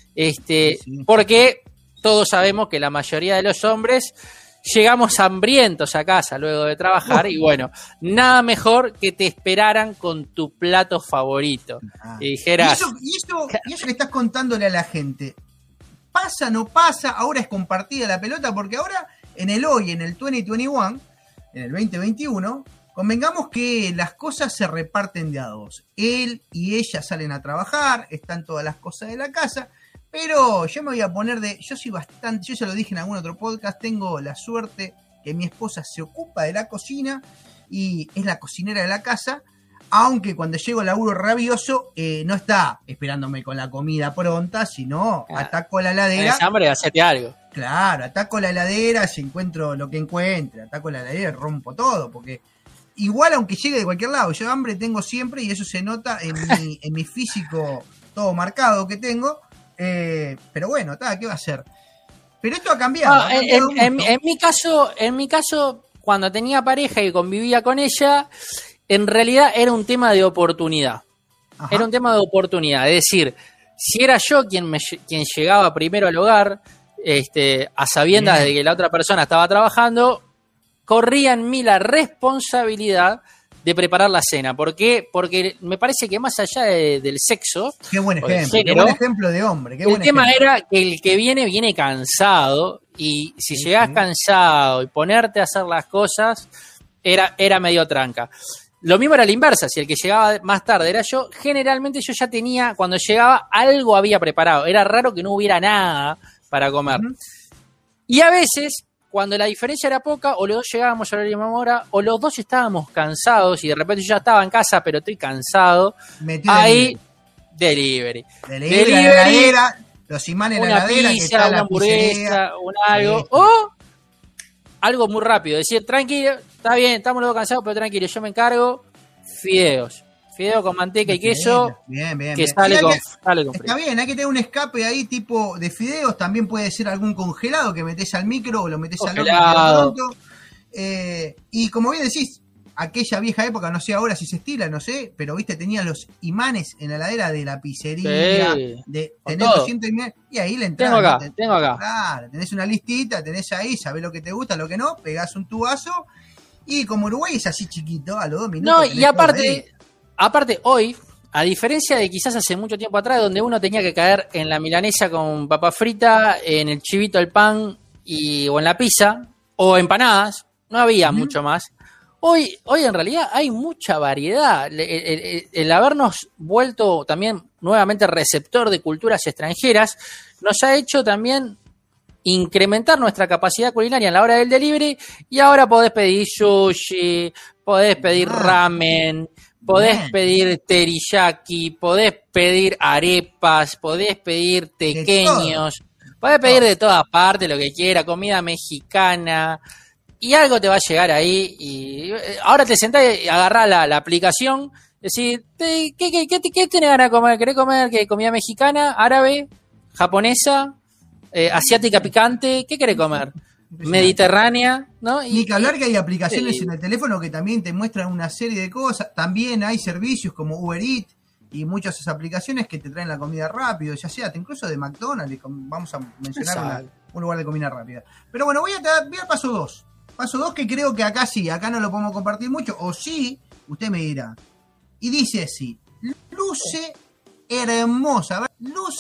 porque todos sabemos que la mayoría de los hombres llegamos hambrientos a casa luego de trabajar y bueno, nada mejor que te esperaran con tu plato favorito. Y dijeras... Y eso que estás contándole a la gente, ¿pasa, no pasa? Ahora es compartida la pelota, porque ahora en el 2021, en el 2021... convengamos que las cosas se reparten de a dos. Él y ella salen a trabajar, están todas las cosas de la casa, pero yo me voy a poner yo ya lo dije en algún otro podcast, tengo la suerte que mi esposa se ocupa de la cocina y es la cocinera de la casa, aunque cuando llego al laburo rabioso, no está esperándome con la comida pronta, sino ataco la heladera. ¿Tienes hambre? Hacete algo. Claro, ataco la heladera, si encuentro lo que encuentre, ataco la heladera y rompo todo, porque... igual aunque llegue de cualquier lado, yo hambre tengo siempre y eso se nota en mi físico todo marcado que tengo, pero bueno, ¿qué va a hacer? Pero esto ha cambiado. En mi caso, cuando tenía pareja y convivía con ella, en realidad era un tema de oportunidad. Ajá. Era un tema de oportunidad, es decir, si era yo quien llegaba primero al hogar, a sabiendas de que la otra persona estaba trabajando, corría en mí la responsabilidad de preparar la cena. ¿Por qué? Porque me parece que más allá del sexo... Qué buen ejemplo de hombre. El tema era que el que viene cansado, y si llegás cansado y ponerte a hacer las cosas, era medio tranca. Lo mismo era la inversa, si el que llegaba más tarde era yo, generalmente yo ya tenía, cuando llegaba, algo había preparado. Era raro que no hubiera nada para comer. Y a veces, cuando la diferencia era poca, o los dos llegábamos a la misma hora, o los dos estábamos cansados, y de repente yo ya estaba en casa, pero estoy cansado, ahí, delivery. La heladera, los imanes en la heladera, pizza, que está una hamburguesa, un algo, o algo muy rápido, decir, tranquilo, está bien, estamos los dos cansados, pero tranquilo, yo me encargo, fideos con manteca y queso, bien. Que sale con está bien, hay que tener un escape ahí tipo de fideos, también puede ser algún congelado que metés al micro o lo metés al horno pronto. Y como bien decís, aquella vieja época, no sé ahora si se estila, no sé, pero viste, tenían los imanes en la heladera de la pizzería, de tener 200 imanes, y ahí le entrás. Tengo acá. Claro, tenés una listita, tenés ahí, sabés lo que te gusta, lo que no, pegás un tubazo, y como Uruguay es así chiquito, a los 2 minutos. No, y aparte hoy, a diferencia de quizás hace mucho tiempo atrás, donde uno tenía que caer en la milanesa con papa frita, en el chivito, el pan, o en la pizza, o empanadas, no había mucho más. Hoy en realidad hay mucha variedad. El habernos vuelto también nuevamente receptor de culturas extranjeras nos ha hecho también incrementar nuestra capacidad culinaria en la hora del delivery, y ahora podés pedir sushi, podés pedir ramen, podés pedir teriyaki, podés pedir arepas, podés pedir tequeños, podés pedir de todas partes lo que quieras, comida mexicana, y algo te va a llegar ahí. Y ahora te sentás y agarrás la aplicación, decís, ¿qué tenés ganas de comer? ¿Querés comer comida mexicana, árabe, japonesa, asiática picante? ¿Qué querés comer? Mediterránea, ¿no? Ni que hablar que hay aplicaciones en el teléfono que también te muestran una serie de cosas. También hay servicios como Uber Eats y muchas de esas aplicaciones que te traen la comida rápido, ya sea incluso de McDonald's, vamos a mencionar un lugar de comida rápida. Pero bueno, voy al paso 2. Paso 2, que creo que acá sí, acá no lo podemos compartir mucho, o sí, usted me dirá. Y dice así: luce hermosa,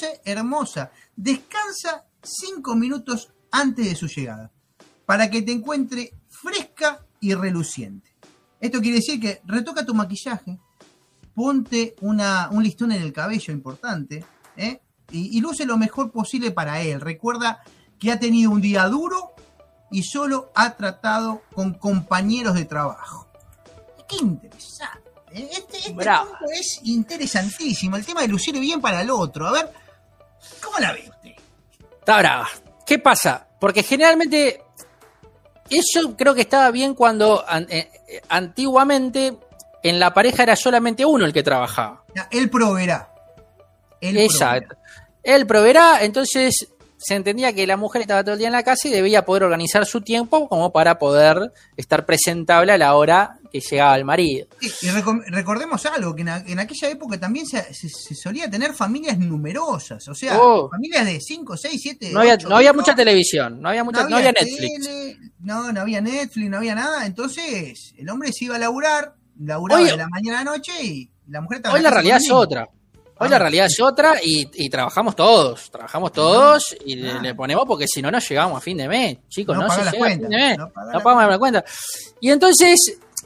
descansa 5 minutos antes de su llegada, para que te encuentre fresca y reluciente. Esto quiere decir que retoca tu maquillaje, ponte un listón en el cabello importante, y luce lo mejor posible para él. Recuerda que ha tenido un día duro y solo ha tratado con compañeros de trabajo. Qué interesante. Este punto es interesantísimo. El tema de lucir bien para el otro. A ver, ¿cómo la ve usted? Está brava. ¿Qué pasa? Porque generalmente eso creo que estaba bien cuando antiguamente en la pareja era solamente uno el que trabajaba. Él proveerá. Exacto. Él proveerá, entonces se entendía que la mujer estaba todo el día en la casa y debía poder organizar su tiempo como para poder estar presentable a la hora que llegaba el marido. Y recordemos algo, que en aquella época también se solía tener familias numerosas, o sea, familias de 5, 6, 7... No había mucha televisión, no había Netflix. No había Netflix, no había nada, entonces el hombre se iba a laburaba de la mañana a la noche y la mujer estaba... Hoy la realidad es otra. Hoy la realidad es otra y trabajamos todos y le ponemos, porque si no llegamos a fin de mes, chicos, no se llega a fin de mes, no pagamos la cuenta. Y entonces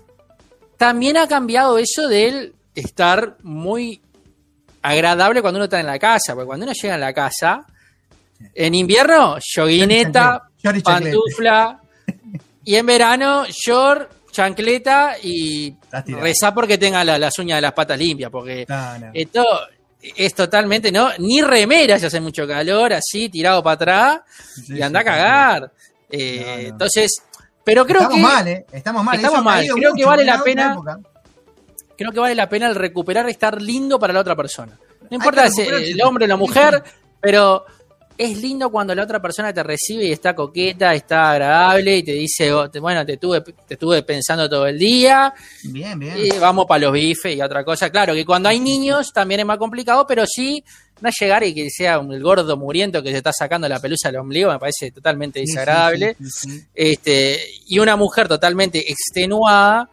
también ha cambiado eso del estar muy agradable cuando uno está en la casa, porque cuando uno llega en la casa, en invierno, joguineta, pantufla, y en verano, short, chancleta y rezar porque tenga las uñas de las patas limpias, porque esto es totalmente, ¿no? Ni remera si hace mucho calor, así, tirado para atrás, y anda a cagar. Entonces, pero creo estamos mal. Creo que vale la pena. Creo que vale la pena el recuperar, estar lindo para la otra persona. No importa si el hombre o la mujer, pero es lindo cuando la otra persona te recibe y está coqueta, está agradable y te dice, bueno, te estuve pensando todo el día. Bien. Y vamos para los bifes y otra cosa. Claro que cuando hay niños también es más complicado, pero sí no llegar y que sea el gordo muriento que se está sacando la pelusa del ombligo, me parece totalmente desagradable. Sí. Y una mujer totalmente extenuada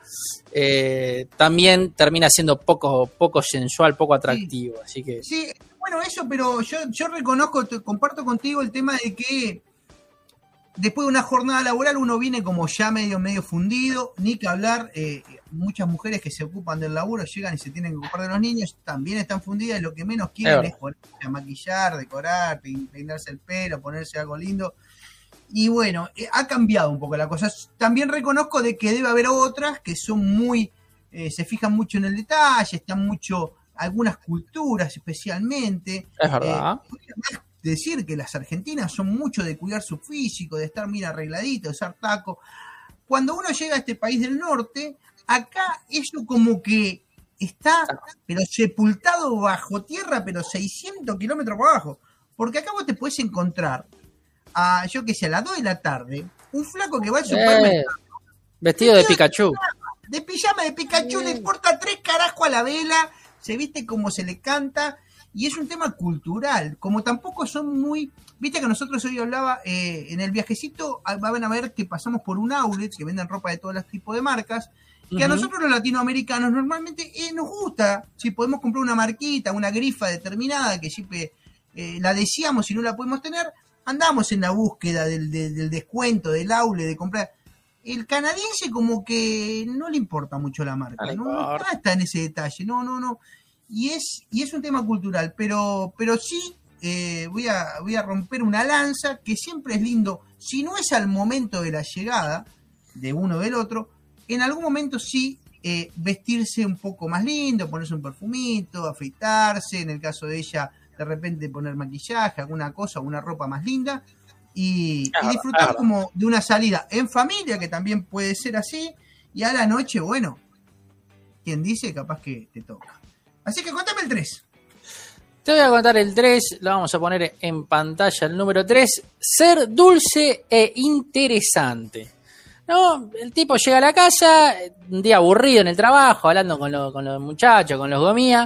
también termina siendo poco sensual, poco atractivo. Sí. Así que... Sí, bueno, eso, pero yo reconozco, comparto contigo el tema de que después de una jornada laboral uno viene como ya medio fundido, ni que hablar, muchas mujeres que se ocupan del laburo llegan y se tienen que ocupar de los niños, también están fundidas y lo que menos quieren es ponerse a maquillar, decorar, peinarse el pelo, ponerse algo lindo. Y bueno, ha cambiado un poco la cosa. También reconozco de que debe haber otras que son muy, se fijan mucho en el detalle, están mucho, algunas culturas especialmente. Es verdad. Decir que las argentinas son mucho de cuidar su físico, de estar bien arregladito, de usar taco. Cuando uno llega a este país del norte, acá eso como que está, pero sepultado bajo tierra, pero 600 kilómetros por abajo. Porque acá vos te podés encontrar yo qué sé, a las 2 de la tarde, un flaco que va al supermercado. Vestido de Pikachu. De pijama de Pikachu, le importa 3 carajos a la vela, se viste como se le canta, y es un tema cultural. Como tampoco son muy... Viste que nosotros hoy hablaba, en el viajecito van a ver que pasamos por un outlet que venden ropa de todos los tipos de marcas, que a nosotros los latinoamericanos normalmente nos gusta. Si podemos comprar una marquita, una grifa determinada, que siempre la deseamos y no la podemos tener, andamos en la búsqueda del descuento, del outlet, de comprar. El canadiense como que no le importa mucho la marca, no está en ese detalle, no. Y es un tema cultural, pero sí voy a romper una lanza, que siempre es lindo, si no es al momento de la llegada de uno o del otro, en algún momento sí vestirse un poco más lindo, ponerse un perfumito, afeitarse, en el caso de ella, de repente poner maquillaje, alguna cosa, una ropa más linda, y disfrutar como de una salida en familia, que también puede ser así, y a la noche, bueno, quien dice, capaz que te toca. Así que contame el 3. Te voy a contar el 3, lo vamos a poner en pantalla, el número 3, ser dulce e interesante. ¿No? El tipo llega a la casa, un día aburrido en el trabajo, hablando con los muchachos, con los gomías,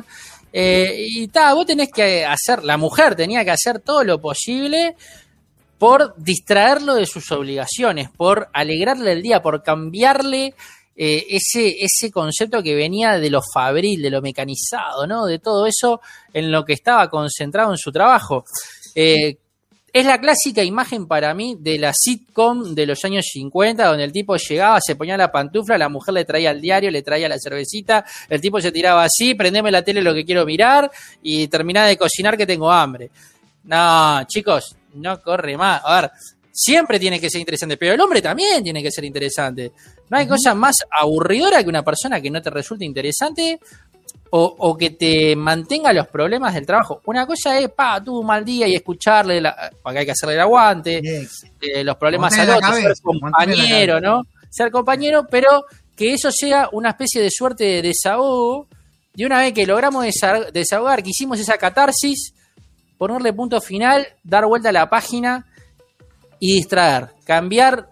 y vos tenés que hacer, la mujer tenía que hacer todo lo posible por distraerlo de sus obligaciones, por alegrarle el día, por cambiarle ese concepto que venía de lo fabril, de lo mecanizado, ¿no? De todo eso en lo que estaba concentrado en su trabajo. Es la clásica imagen para mí de la sitcom de los años 50, donde el tipo llegaba, se ponía la pantufla, la mujer le traía el diario, le traía la cervecita, el tipo se tiraba así, prendeme la tele lo que quiero mirar y terminá de cocinar que tengo hambre. No, chicos, no corre más. A ver, siempre tiene que ser interesante, pero el hombre también tiene que ser interesante. No hay cosa más aburridora que una persona que no te resulte interesante o que te mantenga los problemas del trabajo. Una cosa es, tuvo un mal día y escucharle, porque hay que hacerle el aguante, los problemas al otro, ser compañero, ¿no? Ser compañero, pero que eso sea una especie de suerte de desahogo. Y una vez que logramos desahogar, que hicimos esa catarsis, ponerle punto final, dar vuelta a la página y distraer, cambiar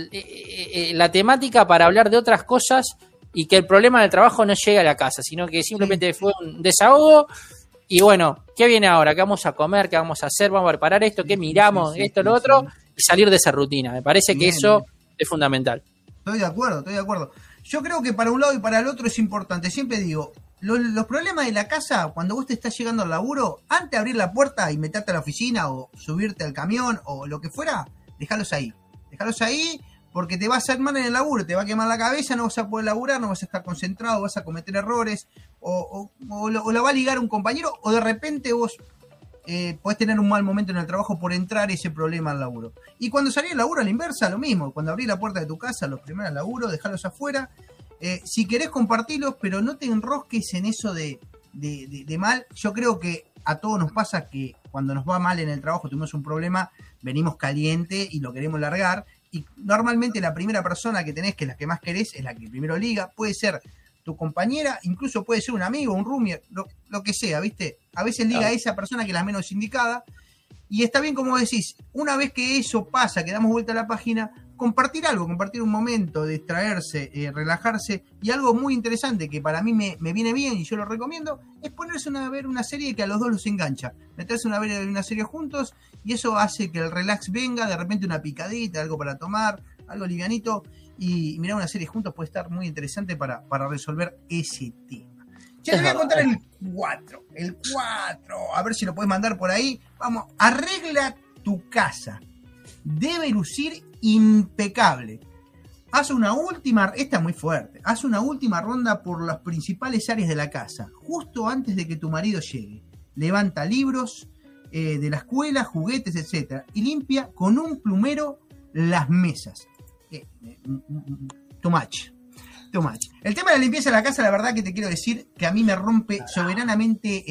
la temática para hablar de otras cosas y que el problema del trabajo no llegue a la casa, sino que simplemente fue un desahogo. Y bueno, ¿qué viene ahora? ¿Qué vamos a comer? ¿Qué vamos a hacer? ¿Vamos a preparar esto? ¿Qué miramos? Esto, lo otro. Y salir de esa rutina. Me parece que eso es fundamental. Estoy de acuerdo. Yo creo que para un lado y para el otro es importante. Siempre digo, los problemas de la casa, cuando vos te estás llegando al laburo, antes de abrir la puerta y meterte a la oficina o subirte al camión o lo que fuera, déjalos ahí, porque te va a hacer mal en el laburo, te va a quemar la cabeza, no vas a poder laburar, no vas a estar concentrado, vas a cometer errores, o la va a ligar un compañero, o de repente vos podés tener un mal momento en el trabajo por entrar ese problema al laburo. Y cuando salís del laburo a la inversa, lo mismo, cuando abrís la puerta de tu casa, los primeros laburos, dejalos afuera, si querés compartirlos, pero no te enrosques en eso de mal. Yo creo que a todos nos pasa que cuando nos va mal en el trabajo, tuvimos un problema, venimos caliente y lo queremos largar, y normalmente la primera persona que tenés, que es la que más querés, es la que primero liga, puede ser tu compañera, incluso puede ser un amigo, un roomie, lo que sea, ¿viste? A veces liga a esa persona que es la menos indicada, y está bien como decís, una vez que eso pasa, que damos vuelta a la página, compartir algo, compartir un momento, distraerse, relajarse, y algo muy interesante que para mí me viene bien y yo lo recomiendo, es ponerse a ver una serie que a los dos los engancha, meterse a ver una serie juntos, y eso hace que el relax venga, de repente una picadita, algo para tomar, algo livianito, y mirar una serie juntos puede estar muy interesante para resolver ese tema. Ya te voy a contar el 4, a ver si lo puedes mandar por ahí. Vamos, arregla tu casa. Debe lucir impecable. Haz una última, esta es muy fuerte, haz una última ronda por las principales áreas de la casa, justo antes de que tu marido llegue. Levanta libros de la escuela, juguetes, etc. Y limpia con un plumero las mesas. Too much. El tema de la limpieza de la casa, la verdad que te quiero decir que a mí me rompe soberanamente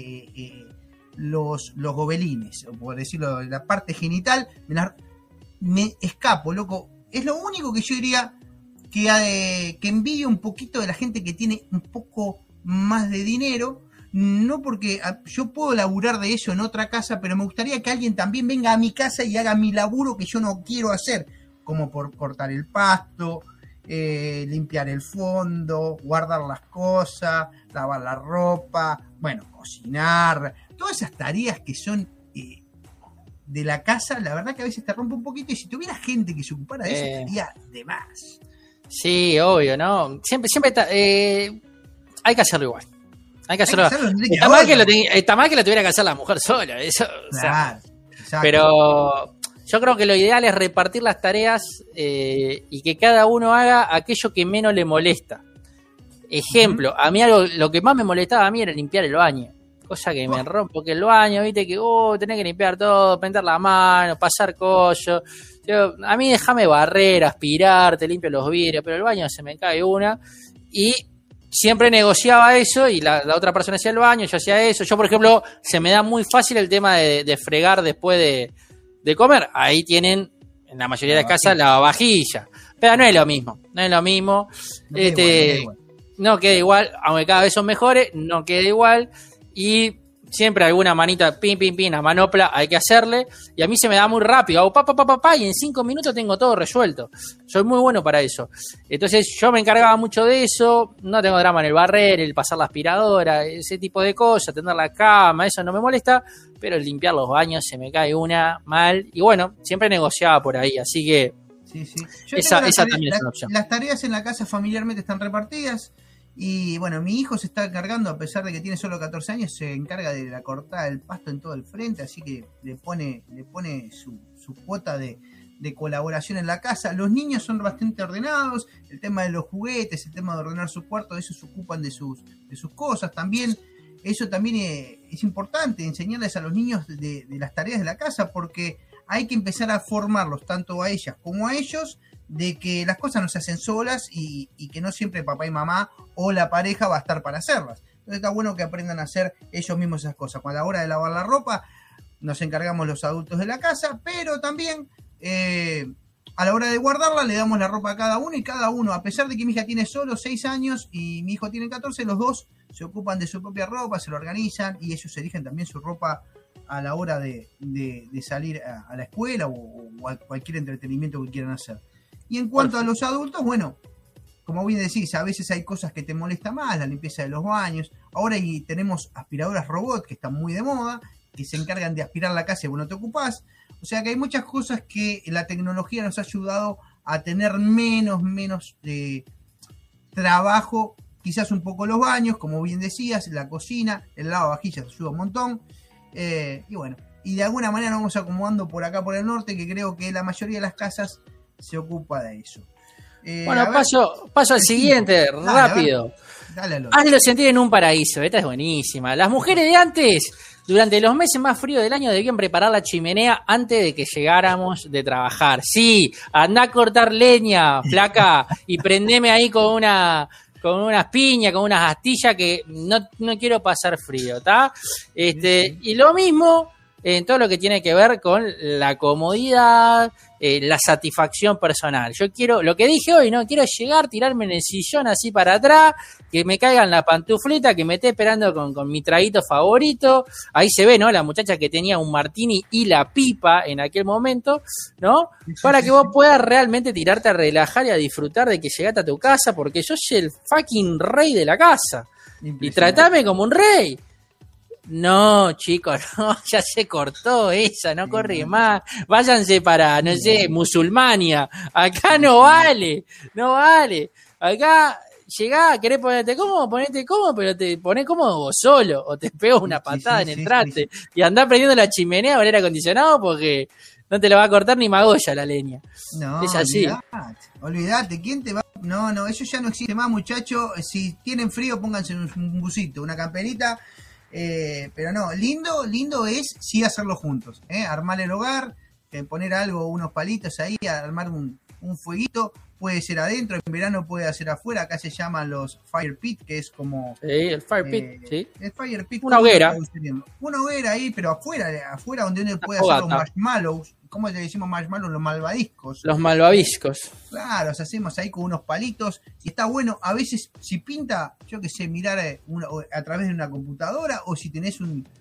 los gobelines, o por decirlo, la parte genital, me escapo, loco. Es lo único que yo diría que envidio un poquito de la gente que tiene un poco más de dinero, no porque yo puedo laburar de eso en otra casa, pero me gustaría que alguien también venga a mi casa y haga mi laburo que yo no quiero hacer, como por cortar el pasto, limpiar el fondo, guardar las cosas, lavar la ropa, bueno, cocinar, todas esas tareas que son de la casa, la verdad que a veces te rompe un poquito, y si tuviera gente que se ocupara de eso, estaría de más. Sí, obvio, ¿no? Siempre hay que hacerlo igual. Hay que hacerlo. Está mal que lo tuviera que hacer la mujer sola, eso. Claro, o sea, pero yo creo que lo ideal es repartir las tareas y que cada uno haga aquello que menos le molesta. Ejemplo, a mí lo que más me molestaba a mí era limpiar el baño. Cosa que me rompe, porque el baño, viste que tenés que limpiar todo, prender la mano, pasar cosas. A mí déjame barrer, aspirar, te limpio los vidrios, pero el baño se me cae una. Y siempre negociaba eso y la otra persona hacía el baño, yo hacía eso. Yo, por ejemplo, se me da muy fácil el tema de fregar después de comer. Ahí tienen, en la mayoría de las casas, la vajilla. Pero no es lo mismo. No queda igual, aunque cada vez son mejores, no queda igual. Y siempre alguna manita, pin, a manopla, hay que hacerle. Y a mí se me da muy rápido. Hago pa, y en 5 minutos tengo todo resuelto. Soy muy bueno para eso. Entonces yo me encargaba mucho de eso. No tengo drama en el barrer, el pasar la aspiradora, ese tipo de cosas, tender la cama, eso no me molesta. Pero el limpiar los baños se me cae una mal. Y bueno, siempre negociaba por ahí. Así que sí. Esa también es una opción. Las tareas en la casa familiarmente están repartidas. Y bueno, mi hijo se está encargando, a pesar de que tiene solo 14 años, se encarga de la cortada del pasto en todo el frente, así que le pone su cuota de colaboración en la casa. Los niños son bastante ordenados, el tema de los juguetes, el tema de ordenar su cuarto, eso se ocupan de sus cosas también. Eso también es importante, enseñarles a los niños de las tareas de la casa, porque hay que empezar a formarlos, tanto a ellas como a ellos, de que las cosas no se hacen solas y que no siempre papá y mamá o la pareja va a estar para hacerlas. Entonces está bueno que aprendan a hacer ellos mismos esas cosas. A la hora de lavar la ropa nos encargamos los adultos de la casa, pero también a la hora de guardarla le damos la ropa a cada uno, y cada uno, a pesar de que mi hija tiene solo 6 años y mi hijo tiene 14, los dos se ocupan de su propia ropa, se lo organizan, y ellos eligen también su ropa a la hora de salir a la escuela o a cualquier entretenimiento que quieran hacer. Y en cuanto a los adultos, bueno, como bien decís, a veces hay cosas que te molestan más, la limpieza de los baños. Ahora tenemos aspiradoras robot que están muy de moda, que se encargan de aspirar la casa y vos no te ocupás. O sea que hay muchas cosas que la tecnología nos ha ayudado a tener menos trabajo. Quizás un poco los baños, como bien decías, la cocina, el lavavajillas ayuda un montón. Y bueno, y de alguna manera nos vamos acomodando por acá por el norte, que creo que la mayoría de las casas se ocupa de eso. Bueno, paso al siguiente, rápido. Dale, hazlo sentir en un paraíso. Esta es buenísima. Las mujeres de antes, durante los meses más fríos del año, debían preparar la chimenea antes de que llegáramos de trabajar. Sí, andá a cortar leña, flaca, y prendeme ahí con unas piñas, con unas astillas, que no quiero pasar frío, ¿está? Y lo mismo en todo lo que tiene que ver con la comodidad, la satisfacción personal. Yo quiero, lo que dije hoy, ¿no? Quiero llegar, tirarme en el sillón así para atrás, que me caigan la pantufleta, que me esté esperando con mi traguito favorito. Ahí se ve, ¿no? La muchacha que tenía un martini y la pipa en aquel momento, ¿no? Para que vos puedas realmente tirarte a relajar y a disfrutar de que llegaste a tu casa, porque yo soy el fucking rey de la casa. Y tratame como un rey. No, chicos, no, ya se cortó esa, no corre más. Váyanse para, no sé, Musulmania. Acá no vale. Acá llegá, querés ponerte cómodo, pero te ponés cómodo vos solo. O te pego una patada en el traste. Y andás prendiendo la chimenea o el aire acondicionado porque no te la va a cortar ni Magoya la leña. No, es así. Olvídate, ¿quién te va? No, eso ya no existe más, muchachos. Si tienen frío, pónganse un busito, una camperita. Pero no, lindo es sí hacerlo juntos, armar el hogar, poner algo, unos palitos ahí, armar un fueguito, puede ser adentro, en verano puede ser afuera, acá se llaman los fire pit, que es como... Sí, el fire pit, sí. El fire pit. Una hoguera ahí, pero afuera donde uno puede hacer los marshmallows. ¿Cómo le decimos marshmallows? Los malvaviscos. Los malvaviscos. Claro, los hacemos ahí con unos palitos. Y está bueno, a veces, si pinta, yo qué sé, mirar a través de una computadora, o si tenés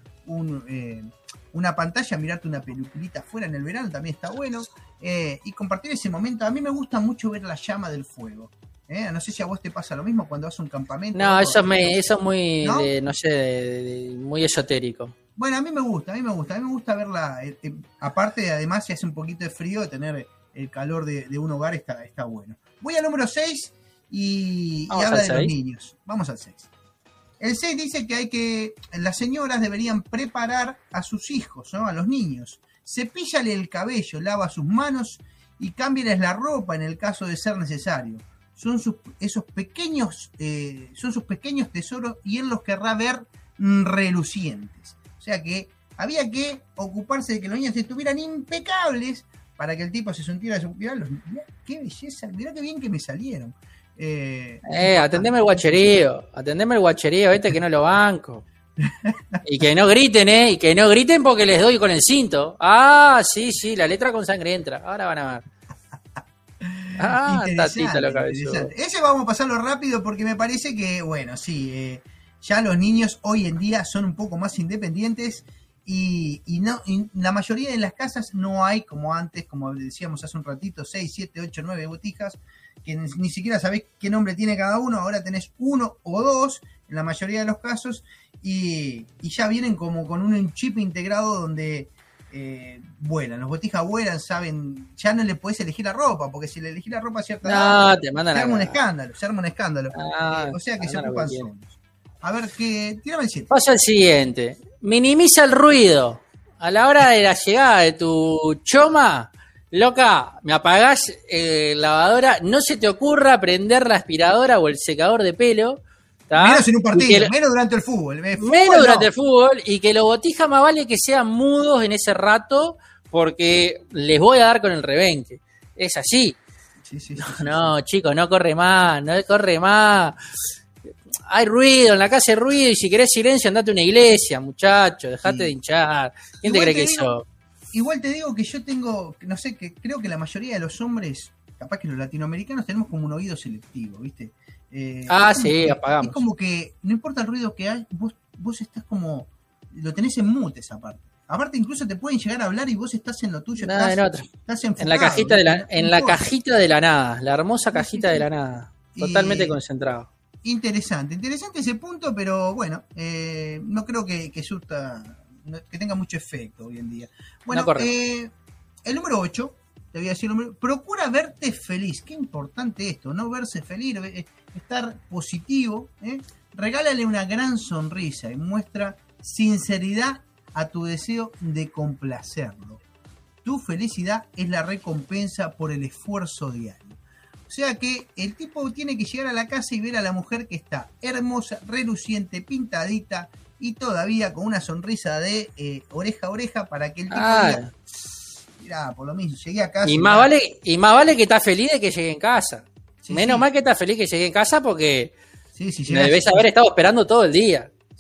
una pantalla, mirarte una peliculita afuera en el verano, también está bueno. Y compartir ese momento. A mí me gusta mucho ver la llama del fuego. No sé si a vos te pasa lo mismo cuando vas a un campamento. No, eso es muy, ¿no? Muy esotérico. Bueno, a mí me gusta verla, aparte, además, si hace un poquito de frío, tener el calor de un hogar está bueno. Voy al número 6 y habla de los niños. Vamos al 6. El 6 dice que las señoras deberían preparar a sus hijos, ¿no? A los niños. Cepíllale el cabello, lava sus manos y cámbiales la ropa en el caso de ser necesario. Son sus pequeños tesoros y él los querrá ver relucientes. O sea que había que ocuparse de que los niños estuvieran impecables para que el tipo se sintiera mirá, qué belleza, mirá qué bien que me salieron. Atendeme el guacherío, vete que no lo banco. Y que no griten, porque les doy con el cinto. Ah, sí, la letra con sangre entra, ahora van a ver. Tatita lo cabezón. Ese vamos a pasarlo rápido porque me parece que, bueno, sí, ya los niños hoy en día son un poco más independientes y la mayoría de las casas no hay como antes, como decíamos hace un ratito, 6, 7, 8, 9 botijas, que ni siquiera sabés qué nombre tiene cada uno. Ahora tenés uno o dos en la mayoría de los casos y ya vienen como con un chip integrado donde vuelan, los botijas vuelan, saben, ya no le podés elegir la ropa, porque si le elegís la ropa a cierta edad, te mandan se arma un escándalo. O sea que se ocupan solos. A ver, tírame el 7. Pasa al siguiente. Minimiza el ruido. A la hora de la llegada de tu choma, loca, me apagás lavadora, no se te ocurra prender la aspiradora o el secador de pelo. ¿Tá? Menos en un partido, menos durante el fútbol. El fútbol, y que los botijas más vale que sean mudos en ese rato, porque les voy a dar con el rebenque. Es así. Sí, chicos, no corre más. Hay ruido, en la casa hay ruido, y si querés silencio, andate a una iglesia, muchacho, dejate de hinchar. ¿Quién te cree que sos? Igual te digo que yo tengo, no sé, que creo que la mayoría de los hombres, capaz que los latinoamericanos, tenemos como un oído selectivo, ¿viste? Sí, apagamos. Es como que no importa el ruido que hay, vos estás como, lo tenés en mute esa parte. Aparte incluso te pueden llegar a hablar y vos estás en lo tuyo, estás enfocado, en la cajita de la nada, la hermosa cajita de la nada, totalmente concentrado. Interesante ese punto, pero bueno, no creo que surta, que tenga mucho efecto hoy en día. Bueno, el número 8, te voy a decir, procura verte feliz. Qué importante esto, ¿no? Verse feliz, estar positivo, Regálale una gran sonrisa y muestra sinceridad a tu deseo de complacerlo. Tu felicidad es la recompensa por el esfuerzo diario. O sea que el tipo tiene que llegar a la casa y ver a la mujer que está hermosa, reluciente, pintadita y todavía con una sonrisa de oreja a oreja para que el tipo diga, mirá, por lo mismo, llegué a casa. Y más vale que estás feliz de que llegue en casa. Menos mal que estás feliz que llegue en casa porque me debes haber estado esperando todo el día.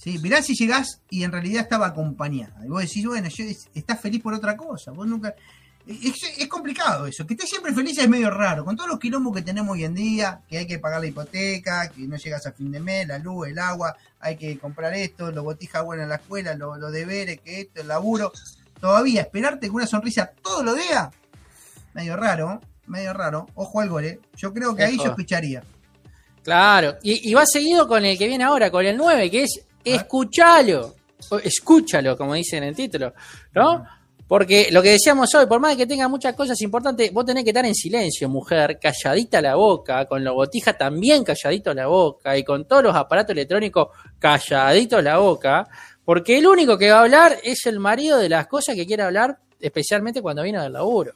Sí, mirá si llegás y en realidad estaba acompañada. Y vos decís, bueno, estás feliz por otra cosa. Vos nunca... Es complicado eso. Que estés siempre feliz es medio raro. Con todos los quilombos que tenemos hoy en día, que hay que pagar la hipoteca, que no llegas a fin de mes, la luz, el agua, hay que comprar esto, los botijas buenas en la escuela, los deberes, que esto, el laburo. Todavía esperarte con una sonrisa todos los días, medio raro. Ojo al gol, Yo creo que ahí yo escucharía. Claro, y va seguido con el que viene ahora, con el 9, que es escuchalo, como dice en el título, ¿no? Porque lo que decíamos hoy, por más que tenga muchas cosas importantes, vos tenés que estar en silencio, mujer, calladita la boca, con los botijas también calladito la boca, y con todos los aparatos electrónicos calladito la boca, porque el único que va a hablar es el marido de las cosas que quiere hablar, especialmente cuando viene del laburo.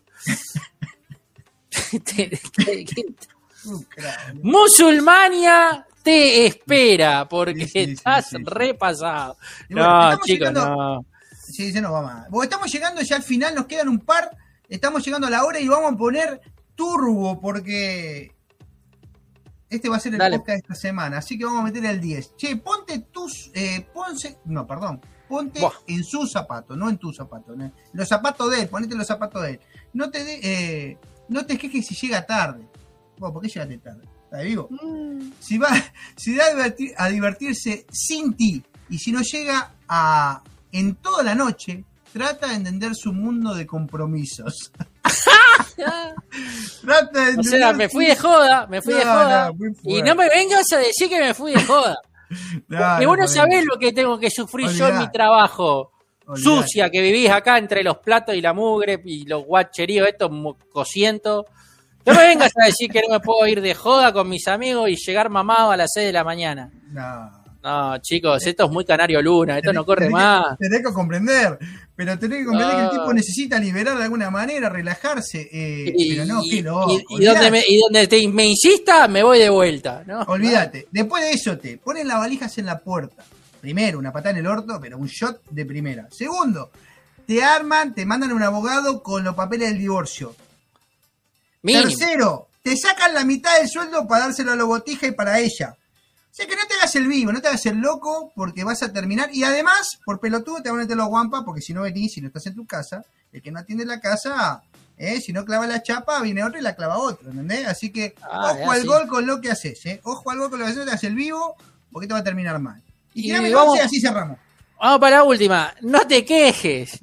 Musulmania te espera, porque estás repasado. No, chicos, no. Sí, se nos va más. Porque estamos llegando ya al final, nos quedan un par. Estamos llegando a la hora y vamos a poner turbo, porque este va a ser el podcast de esta semana. Así que vamos a meter el 10. Che, ponte en su zapato, no en tu zapato. ¿no? Los zapatos de él, ponete los zapatos de él. No te quejes si llega tarde. Bueno, ¿por qué llegaste tarde? ¿Está vivo? Si va a divertirse sin ti, y si no llega en toda la noche, trata de entender su mundo de compromisos. O sea, me fui de joda. Y no me vengas a decir que me fui de joda. Porque vos no sabés lo que tengo que sufrir yo en mi trabajo. Sucia, que vivís acá entre los platos y la mugre y los guacheríos, estos cosientos. No me vengas a decir que no me puedo ir de joda con mis amigos y llegar mamado a las 6 de la mañana. No, chicos, esto es muy Canario Luna, esto no corre más. Tenés que comprender, que el tipo necesita liberar de alguna manera, relajarse. Pero no, qué loco. Y donde me insista, me voy de vuelta. ¿no? Olvídate. Después de eso te ponen las valijas en la puerta. Primero, una patada en el orto, pero un shot de primera. Segundo, te mandan a un abogado con los papeles del divorcio. Mínimo. Tercero, te sacan la mitad del sueldo para dárselo a la botija y para ella. O sea que no te hagas el vivo, no te hagas el loco, porque vas a terminar. Y además, por pelotudo, te van a meter los guampas, porque si no venís, si no estás en tu casa, el que no atiende la casa, si no clava la chapa, viene otro y la clava otro, ¿entendés? Así que, ojo al gol con lo que haces, Ojo al gol con lo que haces, no te hagas el vivo, porque te va a terminar mal. Y tirame el 11 y así cerramos. Vamos para la última. No te quejes.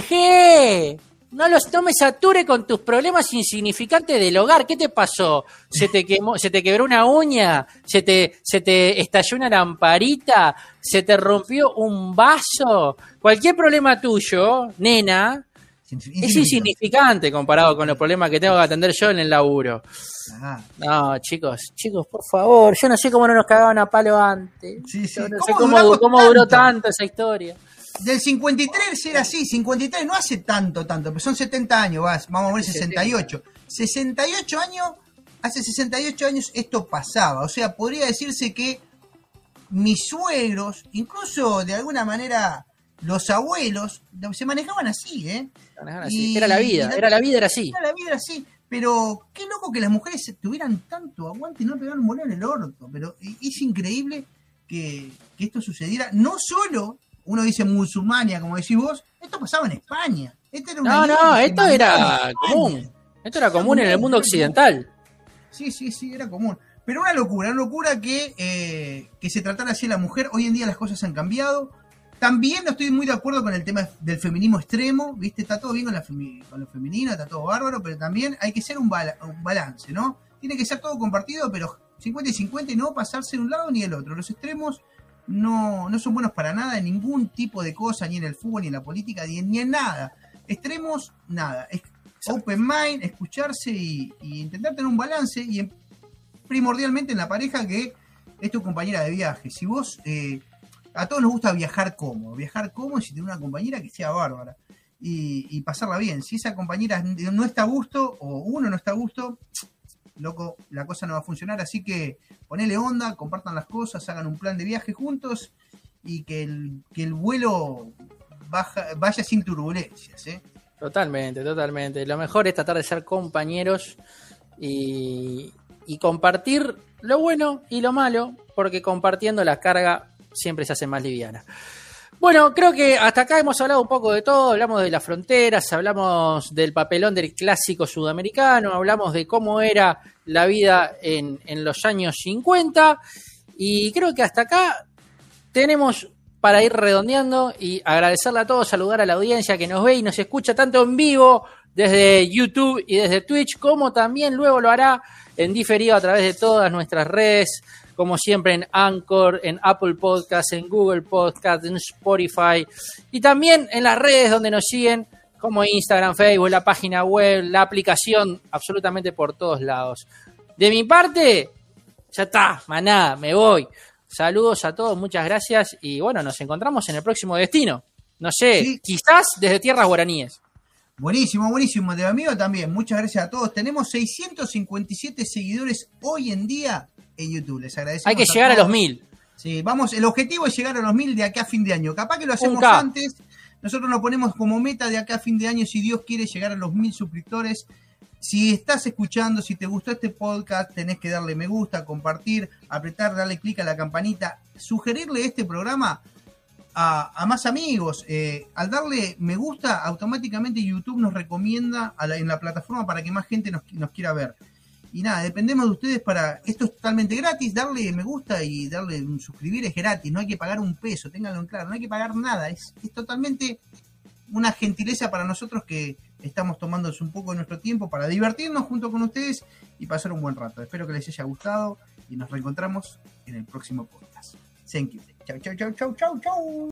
No me sature con tus problemas insignificantes del hogar. ¿Qué te pasó? ¿Se te quebró una uña? ¿Se te estalló una lamparita? ¿Se te rompió un vaso? Cualquier problema tuyo, nena, es insignificante comparado con los problemas que tengo que atender yo en el laburo. No, chicos, por favor. Yo no sé cómo no nos cagaban a palo antes. Yo no sé cómo duró tanto esa historia. Del 53 era así, 53 no hace tanto, pero son 70 años, vamos a ver 68. 68 años, hace 68 años esto pasaba, o sea, podría decirse que mis suegros, incluso de alguna manera los abuelos, se manejaban así, Era la vida era así. Pero qué loco que las mujeres tuvieran tanto aguante y no pegaran un bolón en el orto, pero es increíble que esto sucediera, no solo... Uno dice Musulmania, como decís vos, esto pasaba en España. Esto era común. Esto era común en el mundo occidental. Sí, era común. Pero una locura que se tratara así a la mujer. Hoy en día las cosas han cambiado. También no estoy muy de acuerdo con el tema del feminismo extremo, ¿viste? Está todo bien con lo femenino, está todo bárbaro, pero también hay que ser un balance, ¿no? Tiene que ser todo compartido, pero 50 y 50 y no pasarse de un lado ni del otro. Los extremos no son buenos para nada en ningún tipo de cosa, ni en el fútbol, ni en la política, ni en nada. Extremos, nada. Es open mind, escucharse y intentar tener un balance, y primordialmente en la pareja, que es tu compañera de viaje. Si vos, a todos nos gusta viajar cómodo y si tenés una compañera que sea bárbara y pasarla bien. Si esa compañera no está a gusto o uno no está a gusto, loco, la cosa no va a funcionar, así que ponele onda, compartan las cosas, hagan un plan de viaje juntos y que el vuelo vaya sin turbulencias, Totalmente. Lo mejor es tratar de ser compañeros y compartir lo bueno y lo malo, porque compartiendo la carga siempre se hace más liviana. Bueno, creo que hasta acá hemos hablado un poco de todo, hablamos de las fronteras, hablamos del papelón del clásico sudamericano, hablamos de cómo era la vida en los años 50 y creo que hasta acá tenemos para ir redondeando y agradecerle a todos, saludar a la audiencia que nos ve y nos escucha tanto en vivo desde YouTube y desde Twitch, como también luego lo hará en diferido a través de todas nuestras redes, como siempre en Anchor, en Apple Podcasts, en Google Podcasts, en Spotify y también en las redes donde nos siguen como Instagram, Facebook, la página web, la aplicación, absolutamente por todos lados. De mi parte, ya está, manada, me voy. Saludos a todos, muchas gracias y bueno, nos encontramos en el próximo destino. No sé, sí. Quizás desde tierras guaraníes. Buenísimo, buenísimo. De amigo también, muchas gracias a todos. Tenemos 657 seguidores hoy en día en YouTube. Les agradecemos. Hay que llegar a los 1000. Sí, vamos, el objetivo es llegar a los 1000 de acá a fin de año. Capaz que lo hacemos antes. Nosotros nos ponemos como meta de acá a fin de año, si Dios quiere, llegar a los 1000 suscriptores. Si estás escuchando, si te gustó este podcast, tenés que darle me gusta, compartir, apretar, darle clic a la campanita, sugerirle este programa a más amigos. Al darle me gusta, automáticamente YouTube nos recomienda en la plataforma para que más gente nos quiera ver. Y nada, dependemos de ustedes para... Esto es totalmente gratis, darle me gusta y darle un suscribir es gratis, no hay que pagar un peso, ténganlo en claro, no hay que pagar nada, es totalmente una gentileza para nosotros que estamos tomándonos un poco de nuestro tiempo para divertirnos junto con ustedes y pasar un buen rato. Espero que les haya gustado y nos reencontramos en el próximo podcast. Thank you. Chau, chau, chau, chau, chau, chau.